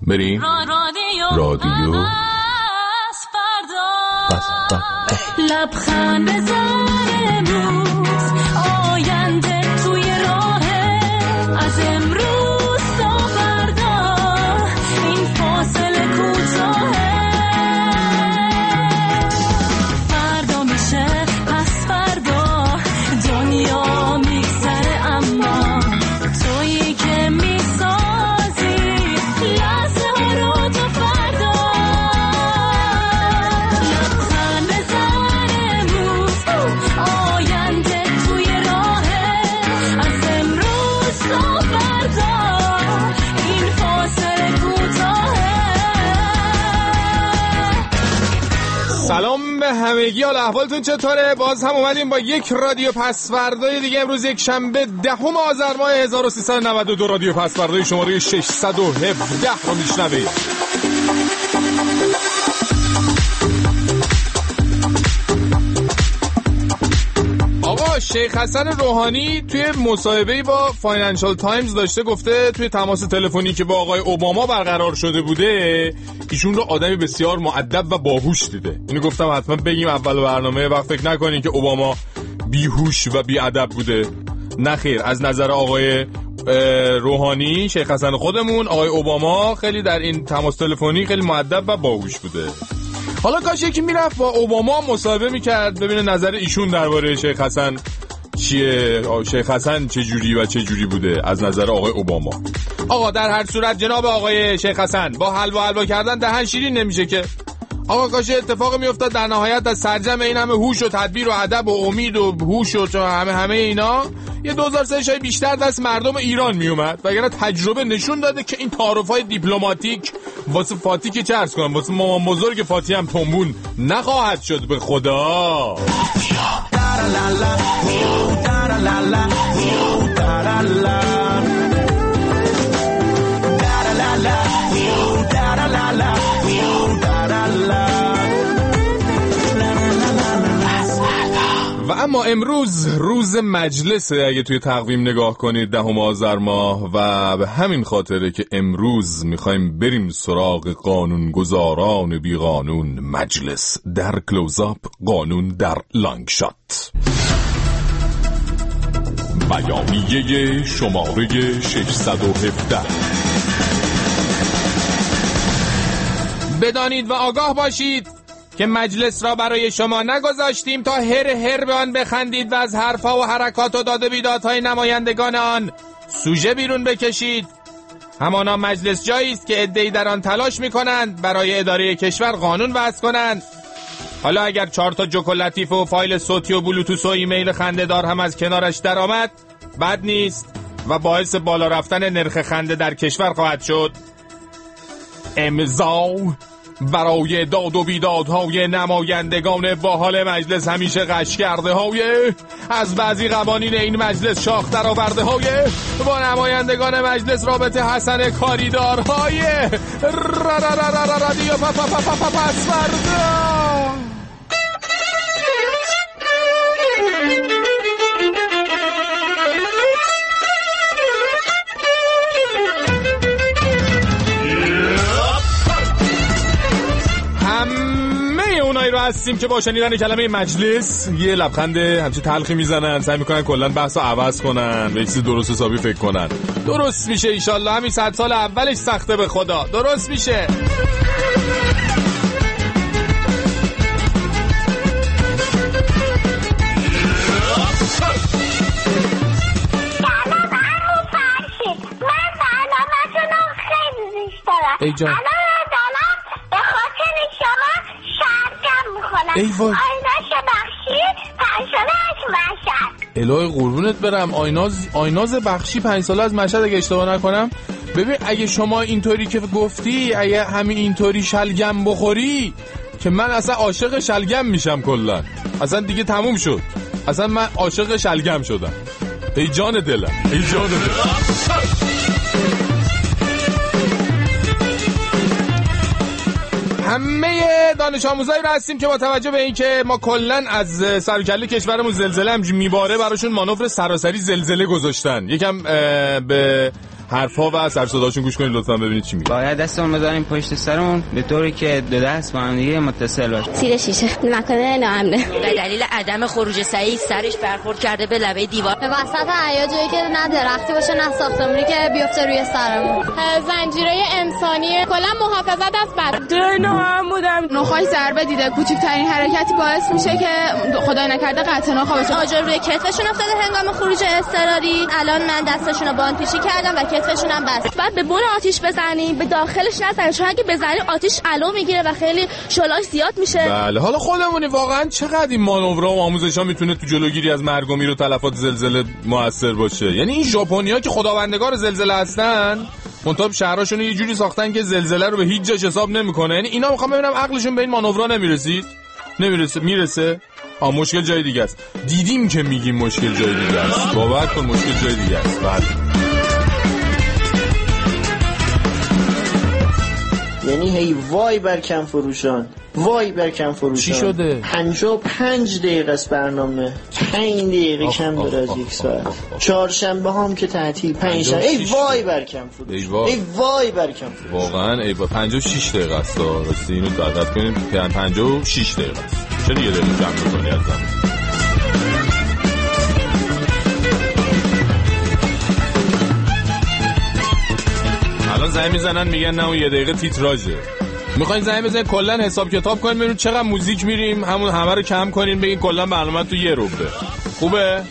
بریم رادیو لبخند امروز آینده توی راهه از امروز تا فردا این فاصله کوتاهه فردا میشه پس فردا دنیا میگذره اما تویی که میسازی لحظه ها رو تا فردا لبخند امروز آینده توی راهه از امروز تا فردا این فاصله کوتاهه. سلام به همگی، حال احوالتون چطوره؟ باز هم اومدیم با یک رادیو پس فردای دیگه. امروز یک شنبه 10 آذر ماه 1392. رادیو پس فردای شماره 617 رو میشنوید. آقا شیخ حسن روحانی توی مصاحبه‌ای با فاینانشال تایمز داشته گفته توی تماس تلفنی که با آقای اوباما برقرار شده بوده ایشون رو آدمی بسیار مؤدب و باهوش دیده. اینو گفتم حتما بگیم اول برنامه، وقت فکر نکنین که اوباما بیهوش و بیادب بوده. نه خیر، از نظر آقای روحانی شیخ حسن خودمون آقای اوباما خیلی در این تماس تلفنی خیلی مؤدب و باهوش بوده. حالا کاش یکی میرفت با اوباما مصاحبه میکرد ببینه نظر ایشون درباره شیخ حسن چیه، شیخ حسن چه جوری و چه جوری بوده از نظر آقای اوباما. آقا در هر صورت جناب آقای شیخ حسن با حلوا کردن دهن شیرین نمیشه که. آقا کاش اتفاق میافتاد در نهایت از سرجم این همه هوش و تدبیر و ادب و امید و هوش و همه اینا یه 2003 شای بیشتر دست مردم ایران میومد، وگرنه تجربه نشون داده که این تعارف‌های دیپلماتیک واسه فاتی که چه عرض کنم واسه مامان بزرگ فاتی هم تنبون نخواهد شد به خدا. و اما امروز روز مجلسه اگه توی تقویم نگاه کنید 10 آذر ماه، و به همین خاطره که امروز میخوایم بریم سراغ قانونگذاران بی قانون. مجلس در کلوزآپ، قانون در لانگ شات. بیانیه شماره 617. بدانید و آگاه باشید که مجلس را برای شما نگذاشتیم تا هر به آن بخندید و از حرفا و حرکات و داد و بیدادهای نمایندگان آن سوژه بیرون بکشید. همانا مجلس جایی است که عده‌ای در آن تلاش می‌کنند برای اداره کشور قانون وضع کنند. حالا اگر 4 تا جوک و لطیفه و فایل صوتی و بلوتوث و ایمیل خنده‌دار هم از کنارش درآمد بد نیست و باعث بالا رفتن نرخ خنده در کشور خواهد شد. امضا برای داد و بیدادهای نمایندگان باحال مجلس، همیشه قش کرده های از بعضی قوانین این مجلس شاخ در آورده های با نمایندگان مجلس رابطه حسن کاریدارهای رادیو پس فردا. اونایی رو هستیم که با شنیدن کلمه مجلس یه لبخند همچه تلخی میزنن، سعی میکنن کلن بحثو عوض کنن و یه چیز درست حسابی فکر کنن. درست میشه ایشالله، همین 100 سال اولش سخته به خدا درست میشه. ای جان به خاطر شما شرکم میکنم. آیناز بخشی 5 ساله از مشهد. الهی قربونت برم. آیناز بخشی 5 ساله از مشهد اگه اشتباه نکنم. ببین اگه شما اینطوری که گفتی، اگه همین اینطوری شلگم بخوری که من اصلا عاشق شلگم میشم کلا، اصلا دیگه تموم شد، اصلا من عاشق شلگم شدم. ای جان دلم، ای جان دلم. همه دانش آموزایی رو هستیم که با توجه به این که ما کلن از سر و کله کشورمون زلزله هم میباره براشون مانور سراسری زلزله گذاشتن. یکم به حرفا و سر صداشون گوش کنید لطفا ببینید چی میگه. باید دستمون بذاریم پشت سرمون به طوری که دو دست با هم دیگه متصل باشه. تیر شیشه مکان ناامنه. به دلیل عدم خروج صحیح سرش برخورد کرده به لبه دیوار. به وسط حیا جایی که نه درختی باشه نه ساختمونی که بیفته روی سرمون. زنجیره انسانی کلا محافظت از بدن بودم. نخاش ضربه دیده. کوچکترین حرکتی باعث میشه که خدای نکرده قطع نخا بشه. آجر روی کتفشون افتاده هنگام خروج اضطراری. الان من دستشون رو باندپیچی کردم و کتفشون هم بست. بعد به بن آتیش بزنیم، به داخلش نزنیم، چون اگه بزنی آتیش علو میگیره و خیلی شعله‌اش زیاد میشه. بله حالا خودمونی واقعا چقدر این مانورها و آموزش‌ها میتونه تو جلوگیری از مرگ و میر و تلفات زلزله موثر باشه. یعنی این ژاپنی‌ها که خداوندگار زلزله هستن، منتها شهراشون یه جوری ساختن که زلزله رو به هیچ جاش حساب نمیکنه. یعنی اینا میخوام ببینم عقلشون به این مانورها نمیرسه. مشکل جای دیگه است. دیدیم که میگیم مشکل جای دیگه است. باور کن مشکل جای دیگه است. بعد یعنی هی وای بر کم فروشان. چی شده؟ 55 دقیقه است برنامه. 5 دقیقه کم داره از یک ساعت. چهارشنبه هم که تعطیل، پنجشنبه ای وای بر کم فروش. واقعا ای وای 56 دقیقه است. راستی اینو دقت کنیم 56 دقیقه است. چرا یه دقیقه کم می‌کنی از زمان؟ الان زنگ میزنن میگن نه اون یه دقیقه تیتراژه. میخواین زنگ بزنید کلا حساب کتاب کنیم ببینید چقدر موزیک میریم، همون همه رو کم کنین بگین کلا برنامه تو یه روبه. خوبه؟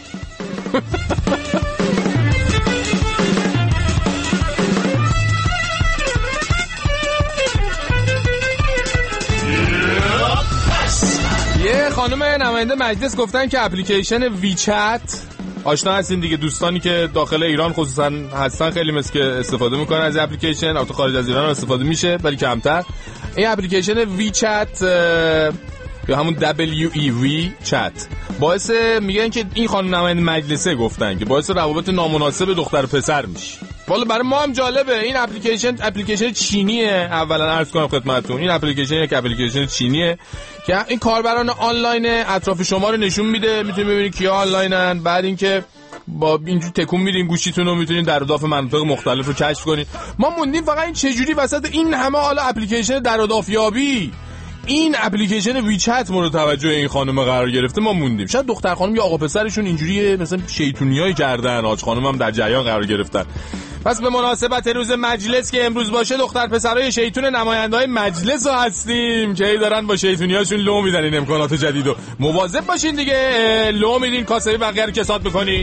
یه خانم نماینده مجلس گفتن که اپلیکیشن ویچت، آشنا هستین دیگه، دوستانی که داخل ایران خصوصا هستن خیلی مثل که استفاده میکنن از اپلیکیشن، البته خارج از ایران هم استفاده میشه ولی کمتر. این اپلیکیشن ویچت یا همون WEV چت باعث میگن که این خانم نماینده مجلسه گفتن که باعث روابط نامناسب دختر پسر میشه. والا برای ما هم جالبه. این اپلیکیشن چینیه. اولا عرض کنم خدمتتون این اپلیکیشن چینیه که این کاربران آنلاین اطراف شما رو نشون میده، میتونید ببینید کیا آنلاینن. بعد اینکه با اینجوری تکون میدین گوشیتون رو میتونید در اضافه مناطق مختلف رو کشف کنید. ما موندیم فقط این چجوری وسط این همه حالا اپلیکیشن در اضافیابی این اپلیکیشن ویچت مورد توجه این خانم قرار گرفته. ما موندیم. شاید دختر خانم یا آقا پسرشون اینجوریه مثلا شیطونیایی کردن، آج خانم هم در جریان قرار گرفتن. پس به مناسبت روز مجلس که امروز باشه دختر پسرای شیطون نماینده‌های مجلس رو هستیم که دارن با شیطونیاشون لو میدن این امکانات جدیدو. مواظب باشین دیگه، لو میدین کاسبی بقیه رو کساد میکنین.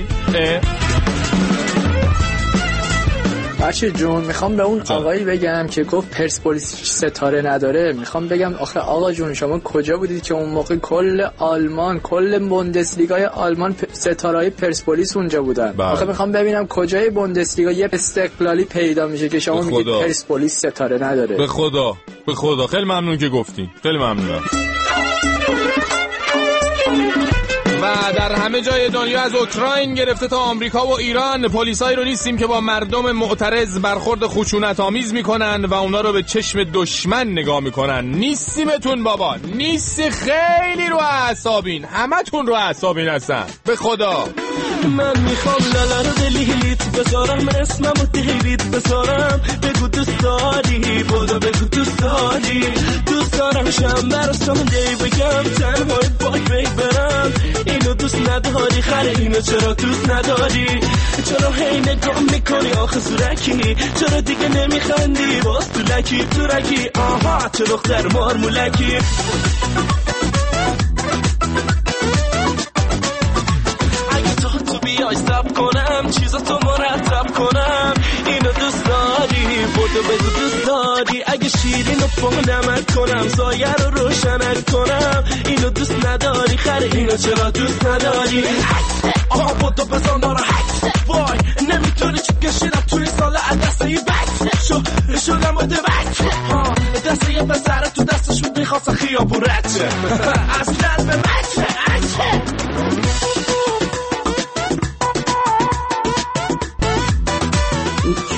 بچه جون میخوام به اون آقایی بگم که گفت پرسپولیس ستاره نداره. میخوام بگم آخه آقا جون شما کجا بودید که اون موقع کل آلمان، کل بوندسلیگای آلمان ستارهای پرسپولیس اونجا بودن. آخه میخوام ببینم کجای بوندسلیگا یه استقلالی پیدا میشه که شما میگید پرسپولیس ستاره نداره. به خدا خیلی ممنون که گفتین. خیلی ممنونم. و در همه جای دنیا از اوکراین گرفته تا آمریکا و ایران پلیسایی رو نیستیم که با مردم معترض برخورد خشونت‌آمیز میکنن و اونا رو به چشم دشمن نگاه میکنن. نیستیمتون بابا، نیستی. خیلی رو اعصابین، همتون رو اعصابین هستن. به خدا من میخوام لالا رو دلیلیت بذارم، اسممو دیوید بذارم، بگو دوست داری بودو، بگو دوست داری، دوست دارم شنبه رو ساندی بگم تنهای باک برم، اینو دوست نداری خره اینو چرا دوست نداری، چرا هی نگاه میکنی آخه زورکی، چرا دیگه نمیخندی باز تو لکی آها چه دختر مارمولکی. بیای سب کنم چیزاتو مرتب کنم، اینو دوست داری بودو بگو دوست داری، اگه شیرینو پونمت کنم سایه رو روشنت کنم، اینو دوست نداری خره اینو چرا دوست نداری. آها بودو بزن داره وای نمیتونی چی کشیدم توی سال دسته ای بک شدم بوده بک دسته یه پسره تو دستش بود میخواست خیابون رد شه اصلا به بچه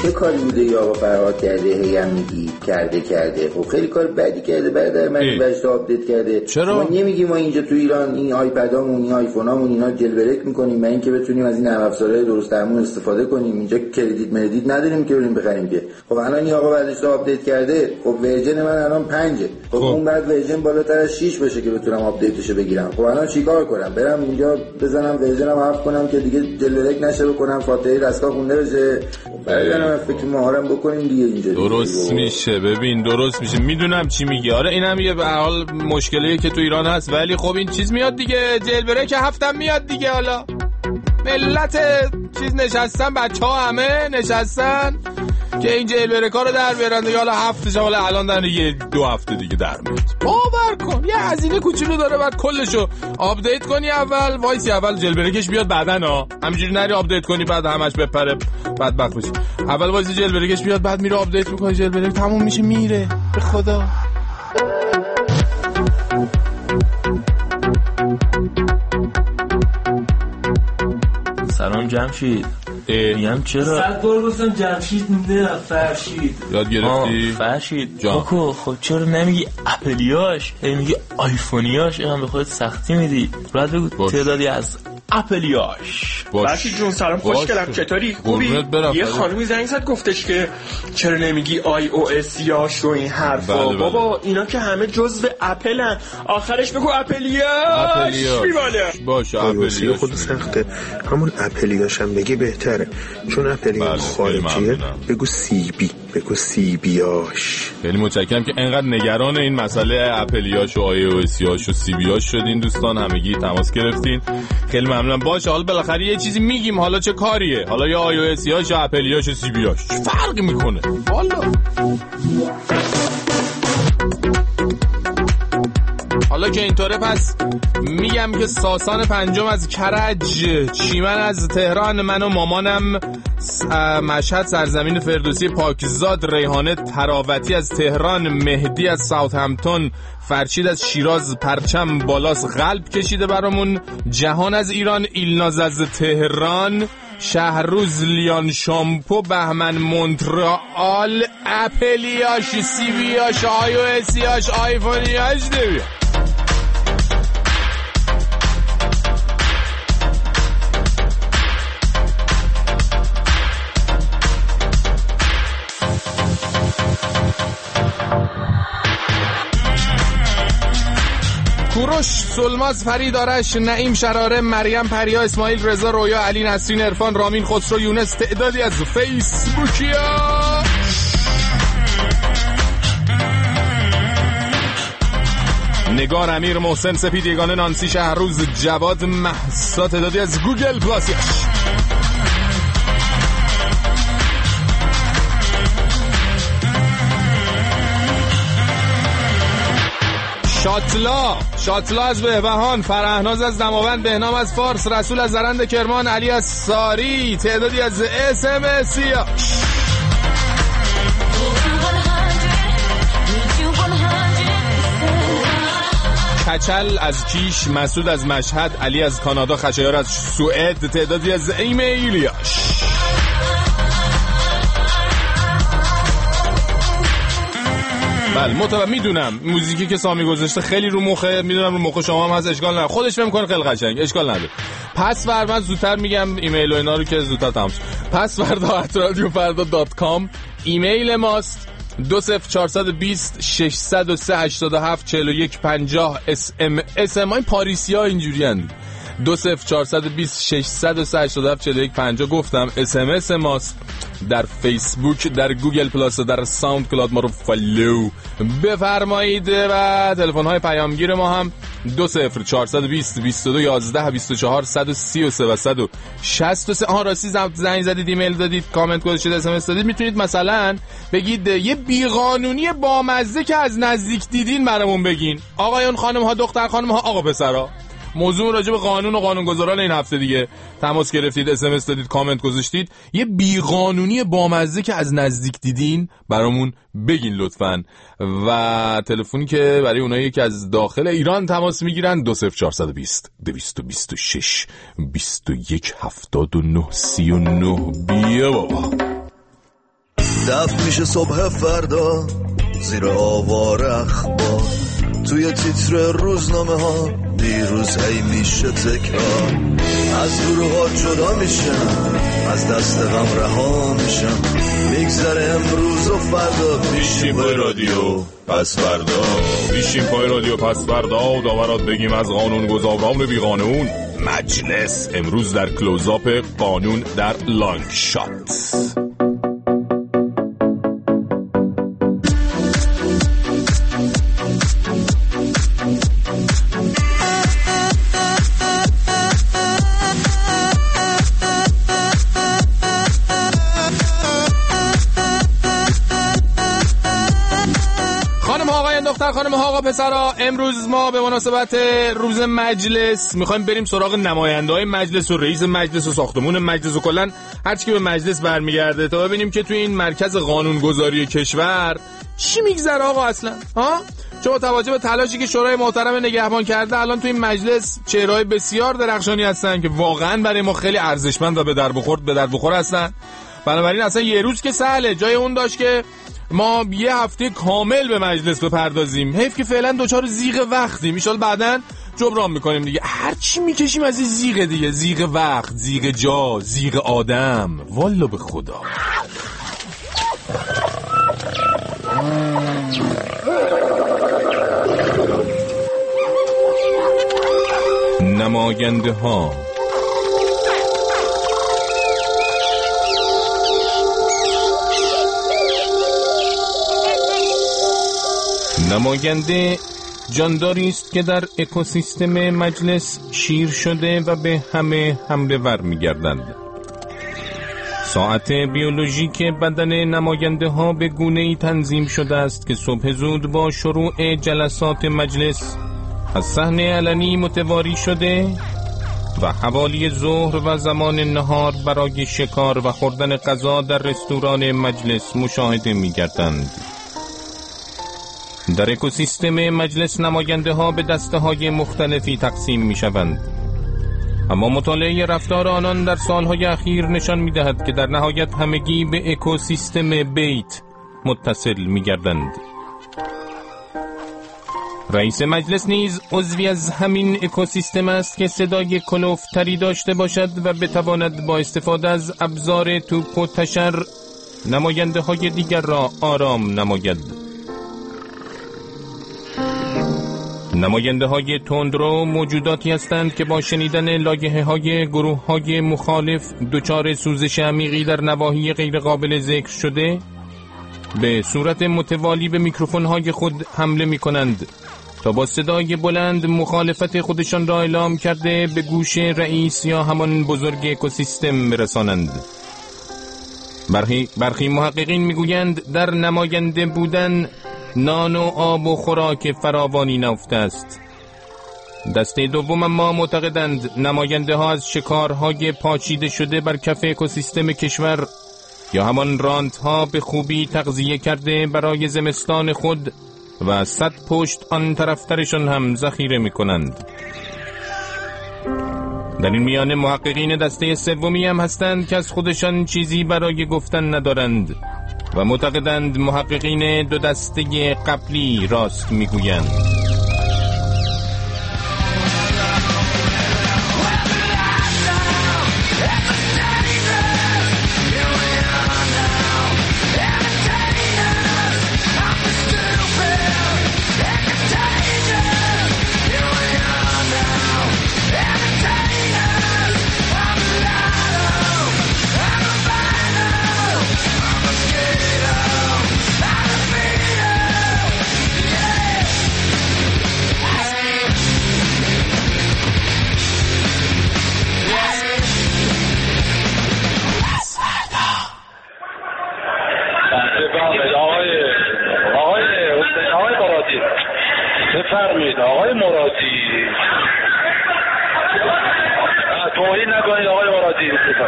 چه کاری بوده یا آقا فرهاد کرده هی میگی کرده خب خیلی کار بدی کرده برادر من بهش آپدیت کرده. چرا ما نمیگیم ما اینجا تو ایران این آیپدامون این آیفونامون اینا جلبرک میکنیم من اینکه بتونیم از این نرم افزارهای درست درمون استفاده کنیم. اینجا کردیت نداریم که بریم بخریم که. خب الان این آقا بعدش آپدیت کرده خب ورژن من الان 5 خب اون بعد ورژن بالاتر از 6 بشه که بتونم آپدیتشو بگیرم. خب الان چیکار کنم؟ برم اینجا بزنم ورژنم حذف کنم که دیگه جلبرک نشه بکنم فاتحه دستگاه خونده بشه. بعدم فکر مهارم بکنیم دیگه اینجا درست میشه. ببین درست میشه میدونم چی میگی. آره اینم یه به حال مشکلیه که تو ایران هست ولی خب این چیز میاد دیگه جلبرک هفتم میاد دیگه. حالا ملت چیز نشستن بچه‌ها همه نشستن که این جلبرک‌ها رو در بیارن دیگه. حالا هفتش حالا الان در یه 2 هفته دیگه در میاد. باور کن یه هزینه کوچولو داره بعد کلشو آپدیت کنی اول وایسی اول جلبرکش بیاد بعدن همینجوری نری آپدیت کنی بعد همش بپره بدبخت بشی. اول وایسی جلبرکش بیاد بعد میره آپدیت میکنی جلبرک تموم میشه میره به خدا. سلام جمشید. میگم چرا؟ صد بار گفتم جمشید نه فرشید. یاد گرفتی؟ فرشید کوکو خب چرا نمیگی اپلیاش میگی آیفونیاش؟ اینم به خودت سختی میدی. بعد بگو تعدادی از اپلیاش. فرشید جون سلام خوشگلم چطوری؟ خوبی؟ یه خانومی زنگ زد گفتش که چرا نمیگی آی او اس یاش و این حرفا. بابا اینا که همه جزو اپلن آخرش بگو اپلیاش میواله. باشه اپلیاش خود سخته همون اپلیاش هم بگی بهتره چون اپلیاش خارجیه. بگو سی بی بگو سی بیاش. خیلی متشکرم که انقدر نگران این مسئله اپلیاش و آی او اس یاش و سی بیاش شدین دوستان همگی تماس گرفتین. خیلی ممنونم. باشه حالا بالاخره یه چیزی میگیم حالا چه کاریه؟ حالا یا آی او اس یاش یا اپلیاش و سی بیاش چه فرقی میکنه؟ حالا که اینطوره پس میگم که ساسان پنجم از کرج، چیمن از تهران، من و مامانم مشهد سرزمین فردوسی پاکزاد، ریحانه تراوتی از تهران، مهدی از ساوثهمپتون، فرشید از شیراز پرچم بالاس قلب کشیده برامون، جهان از ایران، ایلناز از تهران، شهروز لیان شامپو، بهمن مونترال، اپلیاش سی بیاش آی او اسیاش آیفونیاش نبیا. کوروش، سلماز، فرید، آرش، نعیم، شراره، مریم، پریا، اسماعیل، رضا، رویا، علی، نسرین، عرفان، رامین، خسرو، یونس، تعدادی از فیسبوکیا. نگار، امیر، محسن، سپید، یگانه، نانسی، شهروز، جواد، مهسا، تعدادی از گوگل پلاسیاش. شاتلا از بهبهان، فرهناز از دماوند، بهنام از فارس، رسول از زرند کرمان، علی از ساری، تعدادی از SMS-ها. کچل از کیش، مسعود از مشهد، علی از کانادا، خشایار از سوئد، تعدادی از ایمیلیاش. بله میدونم موزیکی که سامی گذاشته خیلی رو مخه، میدونم رو مخ شما هم هست، اشکال نداره، خودش فهم کنه خیلی قشنگ، اشکال نداره. پس من زودتر میگم ایمیل و اینا رو که زودتر تموم شه. password@radiofarda.com ایمیل ماست. 20420 603 87 41 50 SMS ما این پاریسیا اینجوری اند. 20420 603 87 41 50 گفتم SMS ماست. در فیسبوک، در گوگل پلاس، در ساوند کلاد ما رو فالو بفرمایید و تلفن های پیامگیر ما هم 20420 22 11 24 133 و 163. راستی زنگ زدید، ایمیل دادید، کامنت گذاشتید، SMS دادید، میتونید مثلا بگید یه بیقانونی بامزه که از نزدیک دیدین برامون بگین. آقایون خانم ها، دختر خانم ها، آقا پسرا، موضوع راجع به قانون و قانونگذاران این هفته دیگه تماس گرفتید، SMS دادید، کامنت گذاشتید، یه بیقانونی بامزه که از نزدیک دیدین برامون بگین لطفاً. و تلفنی که برای اونایی که از داخل ایران تماس میگیرن 20420 226 21 79 39. بیا بابا. دفع میشه صبح فردا زیر آوار اخبار، توی تیتر روزنامه ها دیروز هی میشه تکرار. از گروهات جدا میشم، از دست غم رها میشم، میگذره امروز و فردا. بیشیم پای رادیو پس فردا، بیشیم پای رادیو پس فردا، داورات بگیم از قانون گذاران بی قانون. مجلس امروز در کلوزآپ قانون در لانگ شات. خانم ها آقا پسرا، امروز ما به مناسبت روز مجلس میخوایم بریم سراغ نماینده های مجلس و رئیس مجلس و ساختمون مجلس و کلن هر چی که به مجلس برمیگرده تا ببینیم که توی این مرکز قانونگذاری کشور چی میگذره آقا اصلا ها. چون با توجه به تلاشی که شورای محترم نگهبان کرده، الان توی این مجلس چهره‌های بسیار درخشانی هستن که واقعا برای ما خیلی ارزشمند و به در بخور هستن. بنابراین اصلا یه روز که سهله، جای اون داشت که ما یه هفته کامل به مجلس بپردازیم. حیف که فعلا دوچار زیغ وقتیم، ان شاءالله بعداً جبران میکنیم دیگه. هر چی میکشیم از این زیغ دیگه، زیغ وقت، زیغ جا، زیغ آدم. والا به خدا. نماینده ها نماینده جانداری است که در اکوسیستم مجلس شیر شده و به همه حمله ور می‌گردند. ساعت بیولوژیک بدن نماینده ها به گونه‌ای تنظیم شده است که صبح زود با شروع جلسات مجلس از صحنه علنی متواری شده و حوالی ظهر و زمان نهار برای شکار و خوردن غذا در رستوران مجلس مشاهده می‌گردند. در اکوسیستم مجلس نماینده ها به دسته های مختلفی تقسیم می شوند، اما مطالعه رفتار آنان در سالهای اخیر نشان می دهد که در نهایت همگی به اکوسیستم بیت متصل می گردند. رئیس مجلس نیز عضوی از همین اکوسیستم است که صدای کلوفتری داشته باشد و بتواند با استفاده از ابزار توپ و تشر نماینده های دیگر را آرام نماید. نماینده های تندرو موجوداتی هستند که با شنیدن لایحه های گروه های مخالف دچار سوزش عمیقی در نواحی غیر قابل ذکر شده به صورت متوالی به میکروفون های خود حمله می کنند تا با صدای بلند مخالفت خودشان را اعلام کرده به گوش رئیس یا همان بزرگ اکوسیستم برسانند. برخی محققین میگویند در نماینده بودن نان و آب و خوراک فراوانی نهفته است. دسته دوم اما معتقدند نماینده ها از شکارهای پاچیده شده بر کف اکوسیستم کشور یا همان رانت ها به خوبی تغذیه کرده برای زمستان خود و 100 پشت آن طرفترشان هم ذخیره می کنند. در این میانه محققین دسته سومی هم هستند که از خودشان چیزی برای گفتن ندارند و معتقدند محققین دو دسته قبلی راست میگویند. بفرمایید آقای مرادی. توهین نکنید آقای مرادی.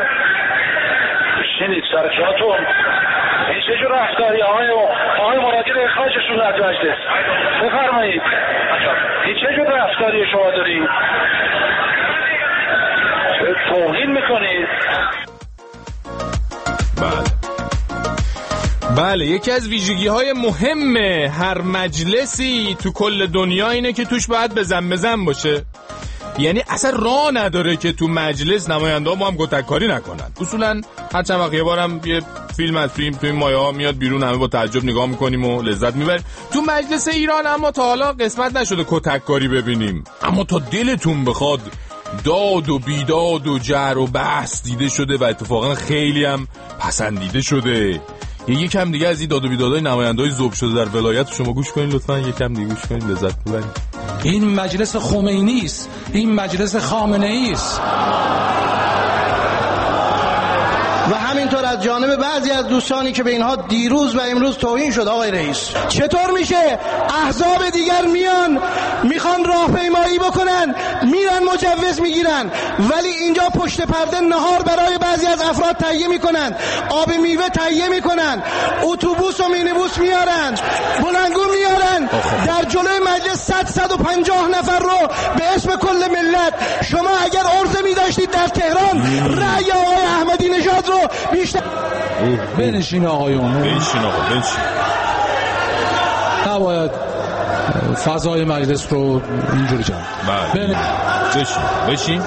بشینید سر جاتون. این چه جور رفتاری آقای مرادی رو اخراجشون از مجلس. بفرمایید. این چه جور رفتاری شما دارید؟ توهین میکنید. بله. بله، یکی از ویژگی‌های مهم هر مجلسی تو کل دنیا اینه که توش باید بزن باشه. یعنی اصلا راه نداره که تو مجلس نماینده‌ها با هم گتککاری نکنن. اصولا هر چند وقت یه بارم یه فیلم از تو این مایه‌ها میاد بیرون، همه با تعجب نگاه میکنیم و لذت میبریم. تو مجلس ایران اما تا حالا قسمت نشده کتککاری ببینیم، اما تا دلتون بخواد داد و بیداد و جر و بحث دیده شده و اتفاقا خیلی هم پسندیده شده. یکم دیگه از این داد و بیدادهای نماینده‌های ذوب شده در ولایت شما گوش کنین لطفاً، یکم دیگه گوش کنین لذت ببرید. این مجلس خمینی است، این مجلس خامنه‌ای است. و همینطور از جانب بعضی از دوستانی که به اینها دیروز و امروز توهین شد. آقای رئیس، چطور میشه احزاب دیگر میخوان راهپیمایی بکنن، میرن مجوز میگیرن، ولی اینجا پشت پرده نهار برای بعضی از افراد تهیه میکنن، آب میوه تهیه میکنن، اتوبوس و مینیبوس میارن، بلندگو میارن، در جلوی مجلس 150 نفر رو به اسم کل ملت. شما اگر عرضه میداشتید در تهران رأی آقای احمدی نژاد رو بیشتر بنشین آقایون، بنشین آقا، بنشین. نباید فضای مجلس رو اینجوری جمع. بله بشین.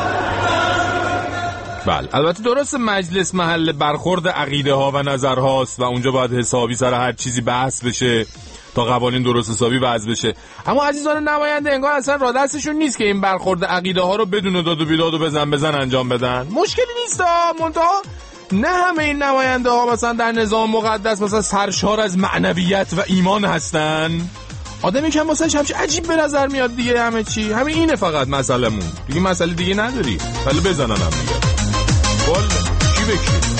بله، البته درست مجلس محل برخورد عقیده ها و نظر هاست و اونجا باید حسابی سر هر چیزی بحث بشه تا قوانین درست حسابی وضع بشه. اما عزیزان نماینده انگار اصلا را دستشون نیست که این برخورد عقیده ها رو بدون داد و بیداد و بزن انجام بدن. مشکلی نیست منتها نه همه این نماینده ها مثلا در نظام مقدس مثلا سرشار از معنویت و ایمان هستن. آدمی که واسش همش عجیب به نظر میاد دیگه، همه چی همین اینه، فقط مسئله‌مون دیگه مسئله دیگه نداری. ولی بزنن هم دیگه. والا کی بکی؟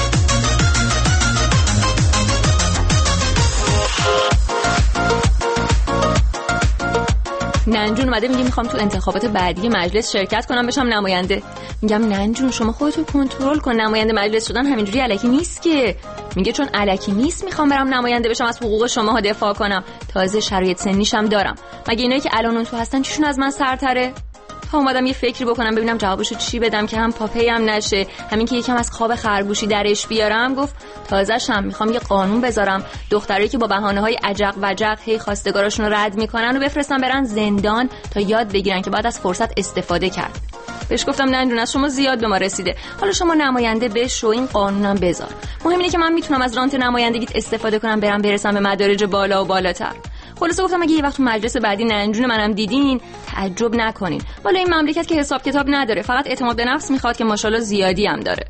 ننجون اومده میگه میخوام تو انتخابات بعدی مجلس شرکت کنم بشم نماینده. میگم ننجون شما خودتو کنترل کن، نماینده مجلس شدن همینجوری الکی نیست که. میگه چون الکی نیست میخوام برم نماینده بشم از حقوق شماها دفاع کنم، تازه شرایط سنیشم دارم. مگه اینایی که الان اون تو هستن چیشون از من سرتره؟ تا اومدم یه فکری بکنم ببینم جوابشو چی بدم که هم پاپی هم نشه، همین که یکم از خواب خرگوشی درش بیارم. گفت تازه‌شم میخوام یه قانون بذارم دخترایی که با بهانه‌های عجق وجق هی خواستگاراشون رو رد میکنن و بفرستن برن زندان تا یاد بگیرن که بعد از فرصت استفاده کرد. بهش گفتم ننجون از شما زیاد به ما رسیده، حالا شما نماینده بشو، این قانونم بذار. مهم اینه که من میتونم از رانت نمایندگیت استفاده کنم برسم به مدارج بالا و بالاتر. خلاصه گفتم اگه یه وقت مجلس بعدی ننجون منم دیدین تعجب نکنین. والا این مملکت که حساب کتاب نداره، فقط اعتماد به نفس میخواد که ماشاءالله زیادی هم داره.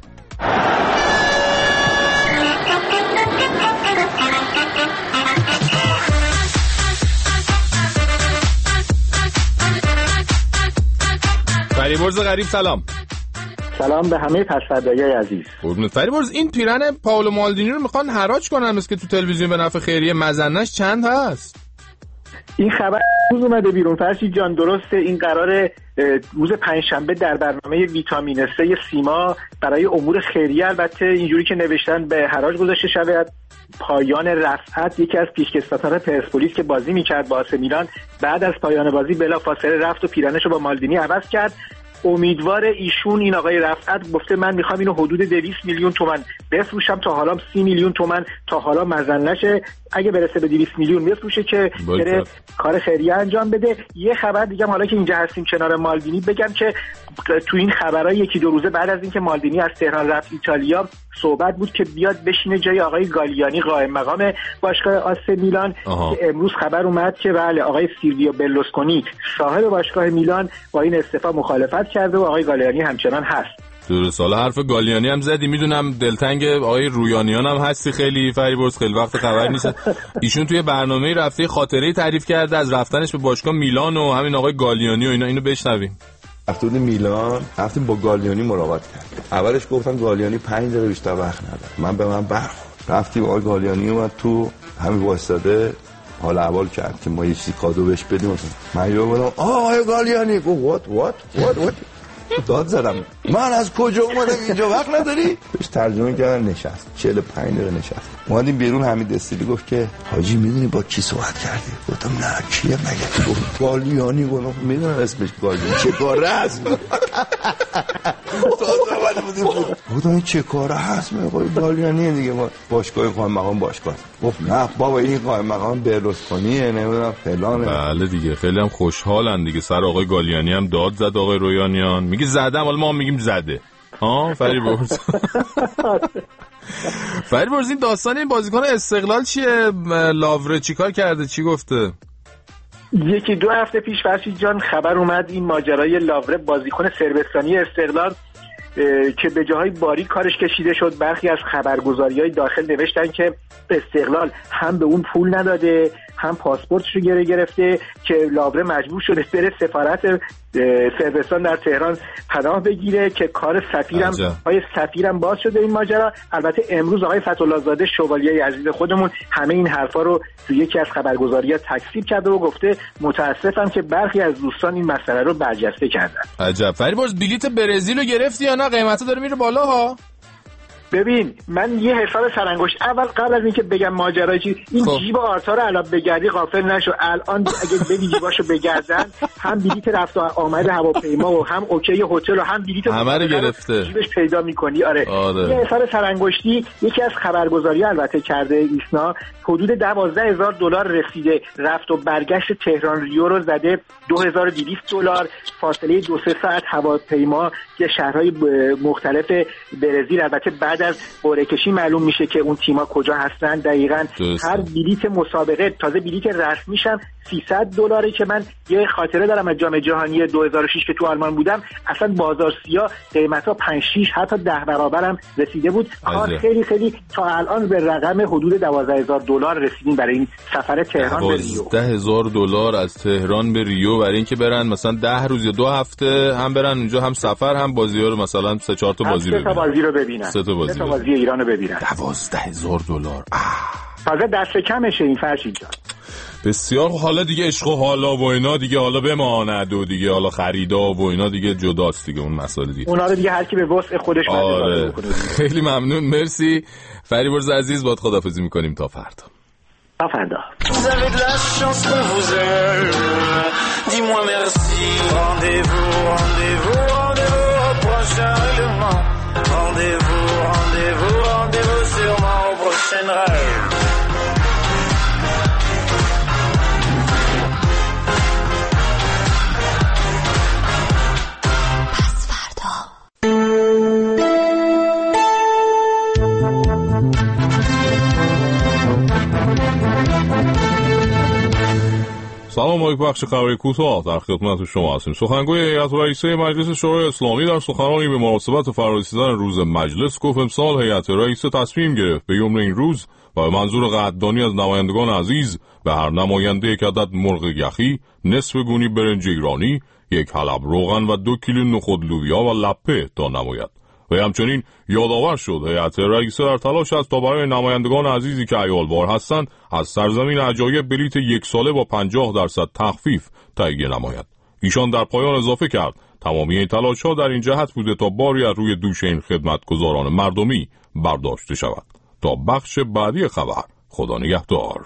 فریبرز غریب سلام. سلام به همه پسفردایی عزیز. فریبرز این پیرن پائولو مالدینی رو میخوان حراج کنن، مثل که تو تلویزیون به نفع خیریه، مزنش چند هست؟ این خبر روز اومده بیرون فرشید جان. درسته این قرار روز پنجشنبه در برنامه ویتامین C سیما برای امور خیریه، البته اینجوری که نوشتن به حراج گذاشته شود. پایان رفعت یکی از پیشکسوتان پرسپولیس که بازی میکرد با آسه میلان بعد از پایان بازی بلافاصله رفت و پیرنشو با مالدینی عوض کرد. امیدوار ایشون این آقای رفعت گفته من میخوام اینو حدود 200 میلیون تومان بفروشم، تا حالا 30 میلیون تومان تا حالا مزنشه، اگه برسه به 200 میلیون بفروشه که بره کار خیریه انجام بده. یه خبر دیگه حالا که اینجا هستیم کنار مالدینی بگم که تو این خبرای یکی دو روزه بعد از اینکه مالدینی از تهران رفت ایتالیا صحبت بود که بیاد بشینه جای آقای گالیانی قائم مقام باشگاه آسه میلان که امروز خبر اومد که بله آقای سیلویو بلوسکونی صاحب باشگاه میلان با این استعفا مخالفت کرده و آقای گالیانی همچنان هست. درست. حالا حرف گالیانی هم زدی، میدونم دلتنگ آقای رویانیان هم هستی خیلی فریبرز، خیلی وقت خبر نیست. ایشون توی برنامه رفته خاطره تعریف کرده از رفتنش به باشگاه میلان و همین آقای گالیانی و اینا، اینو بشنویم. رفتیم میلان، رفتیم با گالیانی ملاقات کرد. اولش گفتن گالیانی 5 دقیقه بیشتر وقت نداره. به من برخورد. رفتیم آقای گالیانی اومد تو همین واسطه حال احوال کرد که ما یه چیزی کادو بهش بدیم. من یهو گفتم آقای گالیانی، گفت what داد زدم. من از کجا اومدم اینجا وقت نداری؟ بهش ترجمه کردن نشست 45 دقیقه نشست. اومدیم بیرون حمید استیلی گفت که حاجی میدونی با کی صحبت کردی؟ گفتم نه کیه مگه؟ گفت گالیانی. گفتم میدونم اسمش گالیانی چه کاره هست؟ گفتم این چه کاره هست؟ میگه گالیانیه دیگه ما باشگاه قائم مقام باشگاه. گفت نه بابا این قائم مقام برلوسکونیه نمیدونم فلانه. بله دیگه خیلی هم خوشحالن دیگه. سر آقای گالیانی هم داد زد آقای رویانیان. میگه زدم حالا ما هم میگیم زده. ها فریبرز. فریبرز این داستان این بازیکن استقلال چیه؟ لاوره چیکار کرده؟ چی گفته؟ یکی دو هفته پیش فرشید جان خبر اومد این ماجرای لاوره بازیکن صربستانی استقلال که به جاهای باری کارش کشیده شد. برخی از خبرگزاری‌های داخل نوشتن که استقلال هم به اون پول نداده هم پاسپورتش رو گرفته که لاوره مجبور شده بره سفارت صربستان در تهران پناه بگیره که کار سفیرم باز شده این ماجرا. البته امروز آقای فتح‌الله زاده شوالیه عزیز خودمون همه این حرفا رو تو یکی از خبرگزاری‌ها تکذیب کرده و گفته متاسفم که برخی از دوستان این مسئله رو برجسته کردن. عجب. فریبرز بلیت برزیل رو گرفتی یا نه؟ قیمتا داره میره بالا ها. ببین من یه حساب سرانگشت اول قبل از اینکه بگم ماجرا چی این جیب آرتا رو الان بگردی غافل نشو. الان اگه بدی جیباشو بگردن هم بلیت رفت و آمد هواپیما و هم اوکی هتل و هم بلیت همه رو گرفته جیبش پیدا می‌کنی. آره. یه حساب سرانگشتی یکی از خبرگزاری‌ها البته کرده ایسنا حدود $12,000 رسیده. رفت و برگشت تهران ریو رو زده $2,200 فاصله 2-3 ساعت هواپیما که شهرهای مختلف برزیل. البته بعد از قرعه کشی معلوم میشه که اون تیم‌ها کجا هستن دقیقاً. هر بلیت مسابقه تازه بلیت رسمیش هم $300 که من یه خاطره دارم از جام جهانی 2006 که تو آلمان بودم اصلا بازار سیاه قیمتا 5-6 حتی 10 برابرم رسیده بود. کار خیلی خیلی تا الان به رقم حدود $12,000 رسیدیم برای این سفر تهران به ریو. $10,000 از تهران به ریو برای اینکه برن مثلا 10 روز یا 2 هفته هم برن اونجا هم سفر هم بازی‌ها رو مثلا 3-4 تا بازی ببینن. 3 تا بازی رو ببینن. 3 تا بازی ایران رو ببینن. $12,000. تازه دست کمشه این فرشید جان. بسیار. حالا دیگه عشق و حالا و اینا دیگه حالا بماند و دیگه حالا خریدا و اینا دیگه جداست دیگه اون مسائل دیگه. اونا رو دیگه هر کی به وسع خودش بده بکنه. خیلی ممنون. مرسی فریبرز عزیز. باهات خداحافظی می‌کنیم تا فردا. تا فردا. Vous avez de la chance qu'on vous aime. Dis-moi merci. Rendez-vous au prochain règlement. Rendez-vous sûrement au prochain rêve. سلام، ما یک بخش خبری کوتاه در خدمت شما هستیم. سخنگوی هیئت رئیسه مجلس شورای اسلامی در سخنرانی به مناسبت فرارسیدن روز مجلس گفت امسال هیئت رئیسه تصمیم گرفت به یمن این روز و به منظور قدردانی از نمایندگان عزیز به هر نماینده یک عدد مرغ یخی، نصف گونی برنج ایرانی، 1 حلب روغن و 2 کیلو نخود لوبیا و لپه تا نماید. و همچنین یادآور شد هیئت رئیسه در تلاش است تا برای نمایندگان عزیزی که عیالوار هستند از سرزمین عجایب بلیت 1 ساله با 50% تخفیف تهیه نماید. ایشان در پایان اضافه کرد تمامی این تلاش‌ها در این جهت بوده تا باری از روی دوش این خدمتگزاران مردمی برداشته شود. تا بخش بعدی خبر، خدا نگهدار.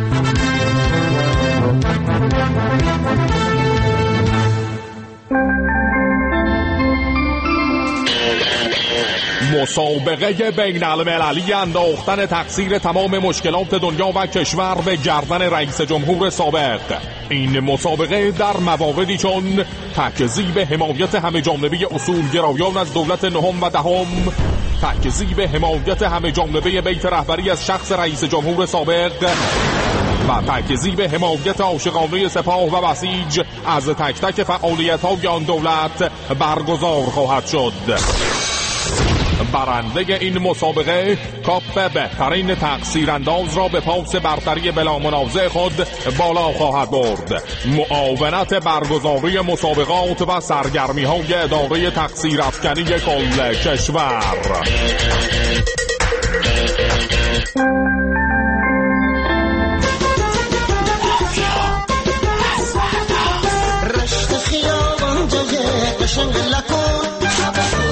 مسابقه بین المللی انداختن تقصیر تمام مشکلات دنیا و کشور به گردن رئیس جمهور سابق. این مسابقه در مواردی چون تکذیب حمایت همه جانبه اصولگرایان از دولت نهم و دهم، تکذیب حمایت همه جانبه بیت رهبری از شخص رئیس جمهور سابق و تکذیب حمایت عاشقانه سپاه و بسیج از تک تک فعالیت‌های آن دولت برگزار خواهد شد. برنده این مسابقه کاپ بهترین تقصیرانداز را به پاس برتری بلا منازع خود بالا خواهد برد. معاونت برگزاری مسابقات و سرگرمی های اداره تقصیر افکنی کل کشور. رشت خیابان جای قشنگ لکن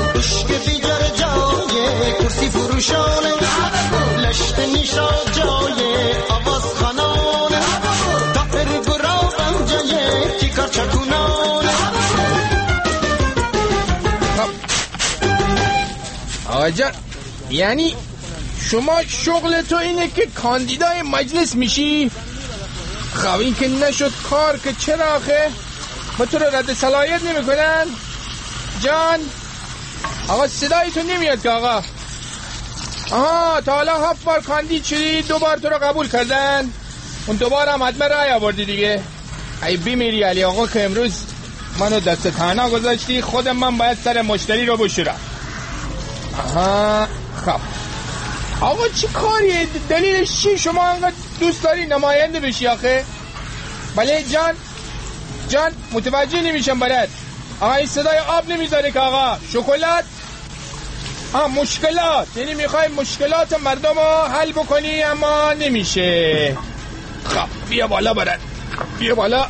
آقا جان یعنی شما شغل تو اینه که کاندیدای مجلس میشی؟ خب این که نشد کار که چرا آخه؟ با تو رو رد صلاحیت نمیکنن؟ جان آقا صدای تو نمیاد که آقا. آها تا حالا 7 بار کاندید شدی، 2 بار تو رو قبول کردن، اون 2 بار هم حتما رای آوردی دیگه. ای بیمیری علی آقا که امروز منو دست تنها گذاشتی، خودم من باید سر مشتری رو بشورم. آها خب آقا چی کاریه؟ دلیلش چی؟ شما انقدر دوست داری نماینده بشی آخه؟ بله جان متوجه نمیشم برات. آقا این صدای آب نمیذاره که آقا. شکلات مشکلات، یعنی میخوای مشکلات مردم رو حل بکنی اما نمیشه. خب بیا بالا برات، بیا بالا.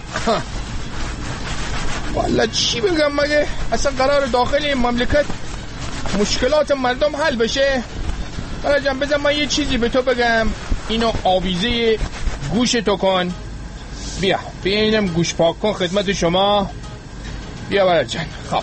والا چی بگم مگه؟ اصلا قرار داخل این مملکت مشکلات مردم حل بشه؟ برای جان بذار من یه چیزی به تو بگم، اینو آویزه گوش تو کن. بیا اینم گوش پاک کن خدمت شما. بیا برای جان. خب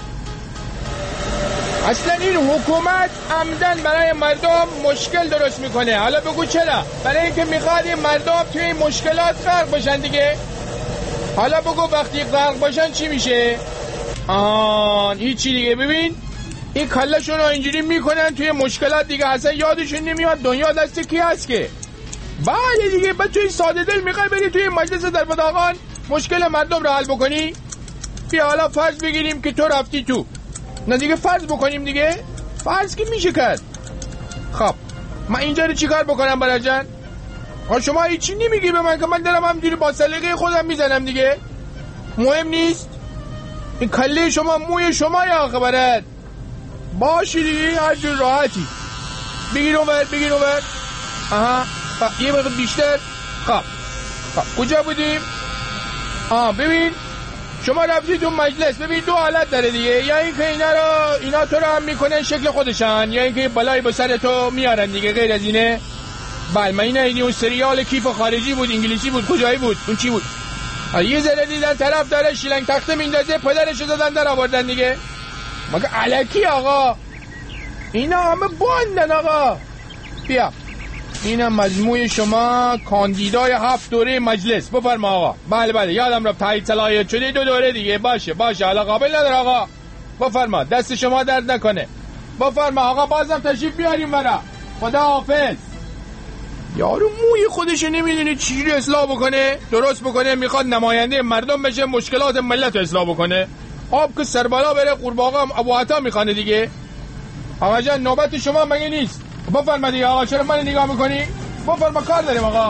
اصلا این حکومت عمدن برای مردم مشکل درست میکنه. حالا بگو چرا؟ برای اینکه میخواد این مردم توی این مشکلات غرق باشن دیگه. حالا بگو وقتی غرق باشن چی میشه؟ هیچی دیگه. ببین این کلشون رو اینجوری میکنن توی مشکلات دیگه، اصلا یادشون نمیاد دنیا دست کی هست که. بله دیگه بعد توی ساده دل میخوای بری توی مجلس دربداغان مشکل مردم رو حل بکنی؟ بیا حالا فرض بگیریم که تو رفتی تو، نه دیگه فرض بکنیم دیگه، فرض که میشه کرد. خب من اینجا رو چیکار بکنم برای جان؟ شما هیچی نمیگی به من که من دارم همجوری با سلیقه خودم میزنم دیگه؟ مهم نیست این کله شما موی شما یا خبرت باشی دیگه، هر جور راحتی. بگیر اونور. آها یه مقدار بیشتر. خب کجا بودیم؟ ببین شما رفتی تو مجلس، ببین 2 حالت داره دیگه، یا این که اینا تو رو هم میکنن شکل خودشان، یا این که بلای با سر تو میارن دیگه. غیر از اینه؟ بله من اینه اون سریال کیف خارجی بود، انگلیسی بود، کجایی بود؟ اون چی بود؟ یه ذره دیدن طرف داره شیلنگ تخته میندازه، پدرشو زدن در آوردن دیگه. مگه الکی آقا؟ اینا همه باندن آقا. بیا اینم مجموع شما کاندیدای 7 دوره مجلس. بفرما آقا. بله یادم رفت تایید صلاحیت شده 2 دوره دیگه. باشه حالا قابل نداره آقا. بفرما دست شما درد نکنه. بفرما آقا بازم تشریف بیاریم برا. خدا حافظ. یارو موی خودشو نمیدونه چجوری اصلاح بکنه، درست بکنه، میخواد نماینده مردم بشه، مشکلات ملت رو اصلاح بکنه. آب که سربالا بره قورباغه ابو عطا میخوانه دیگه. آقا جان نوبت شما مگه نیست؟ بفرما دیگه آقا، چرا من نگاه میکنی؟ بفرما کار داریم آقا.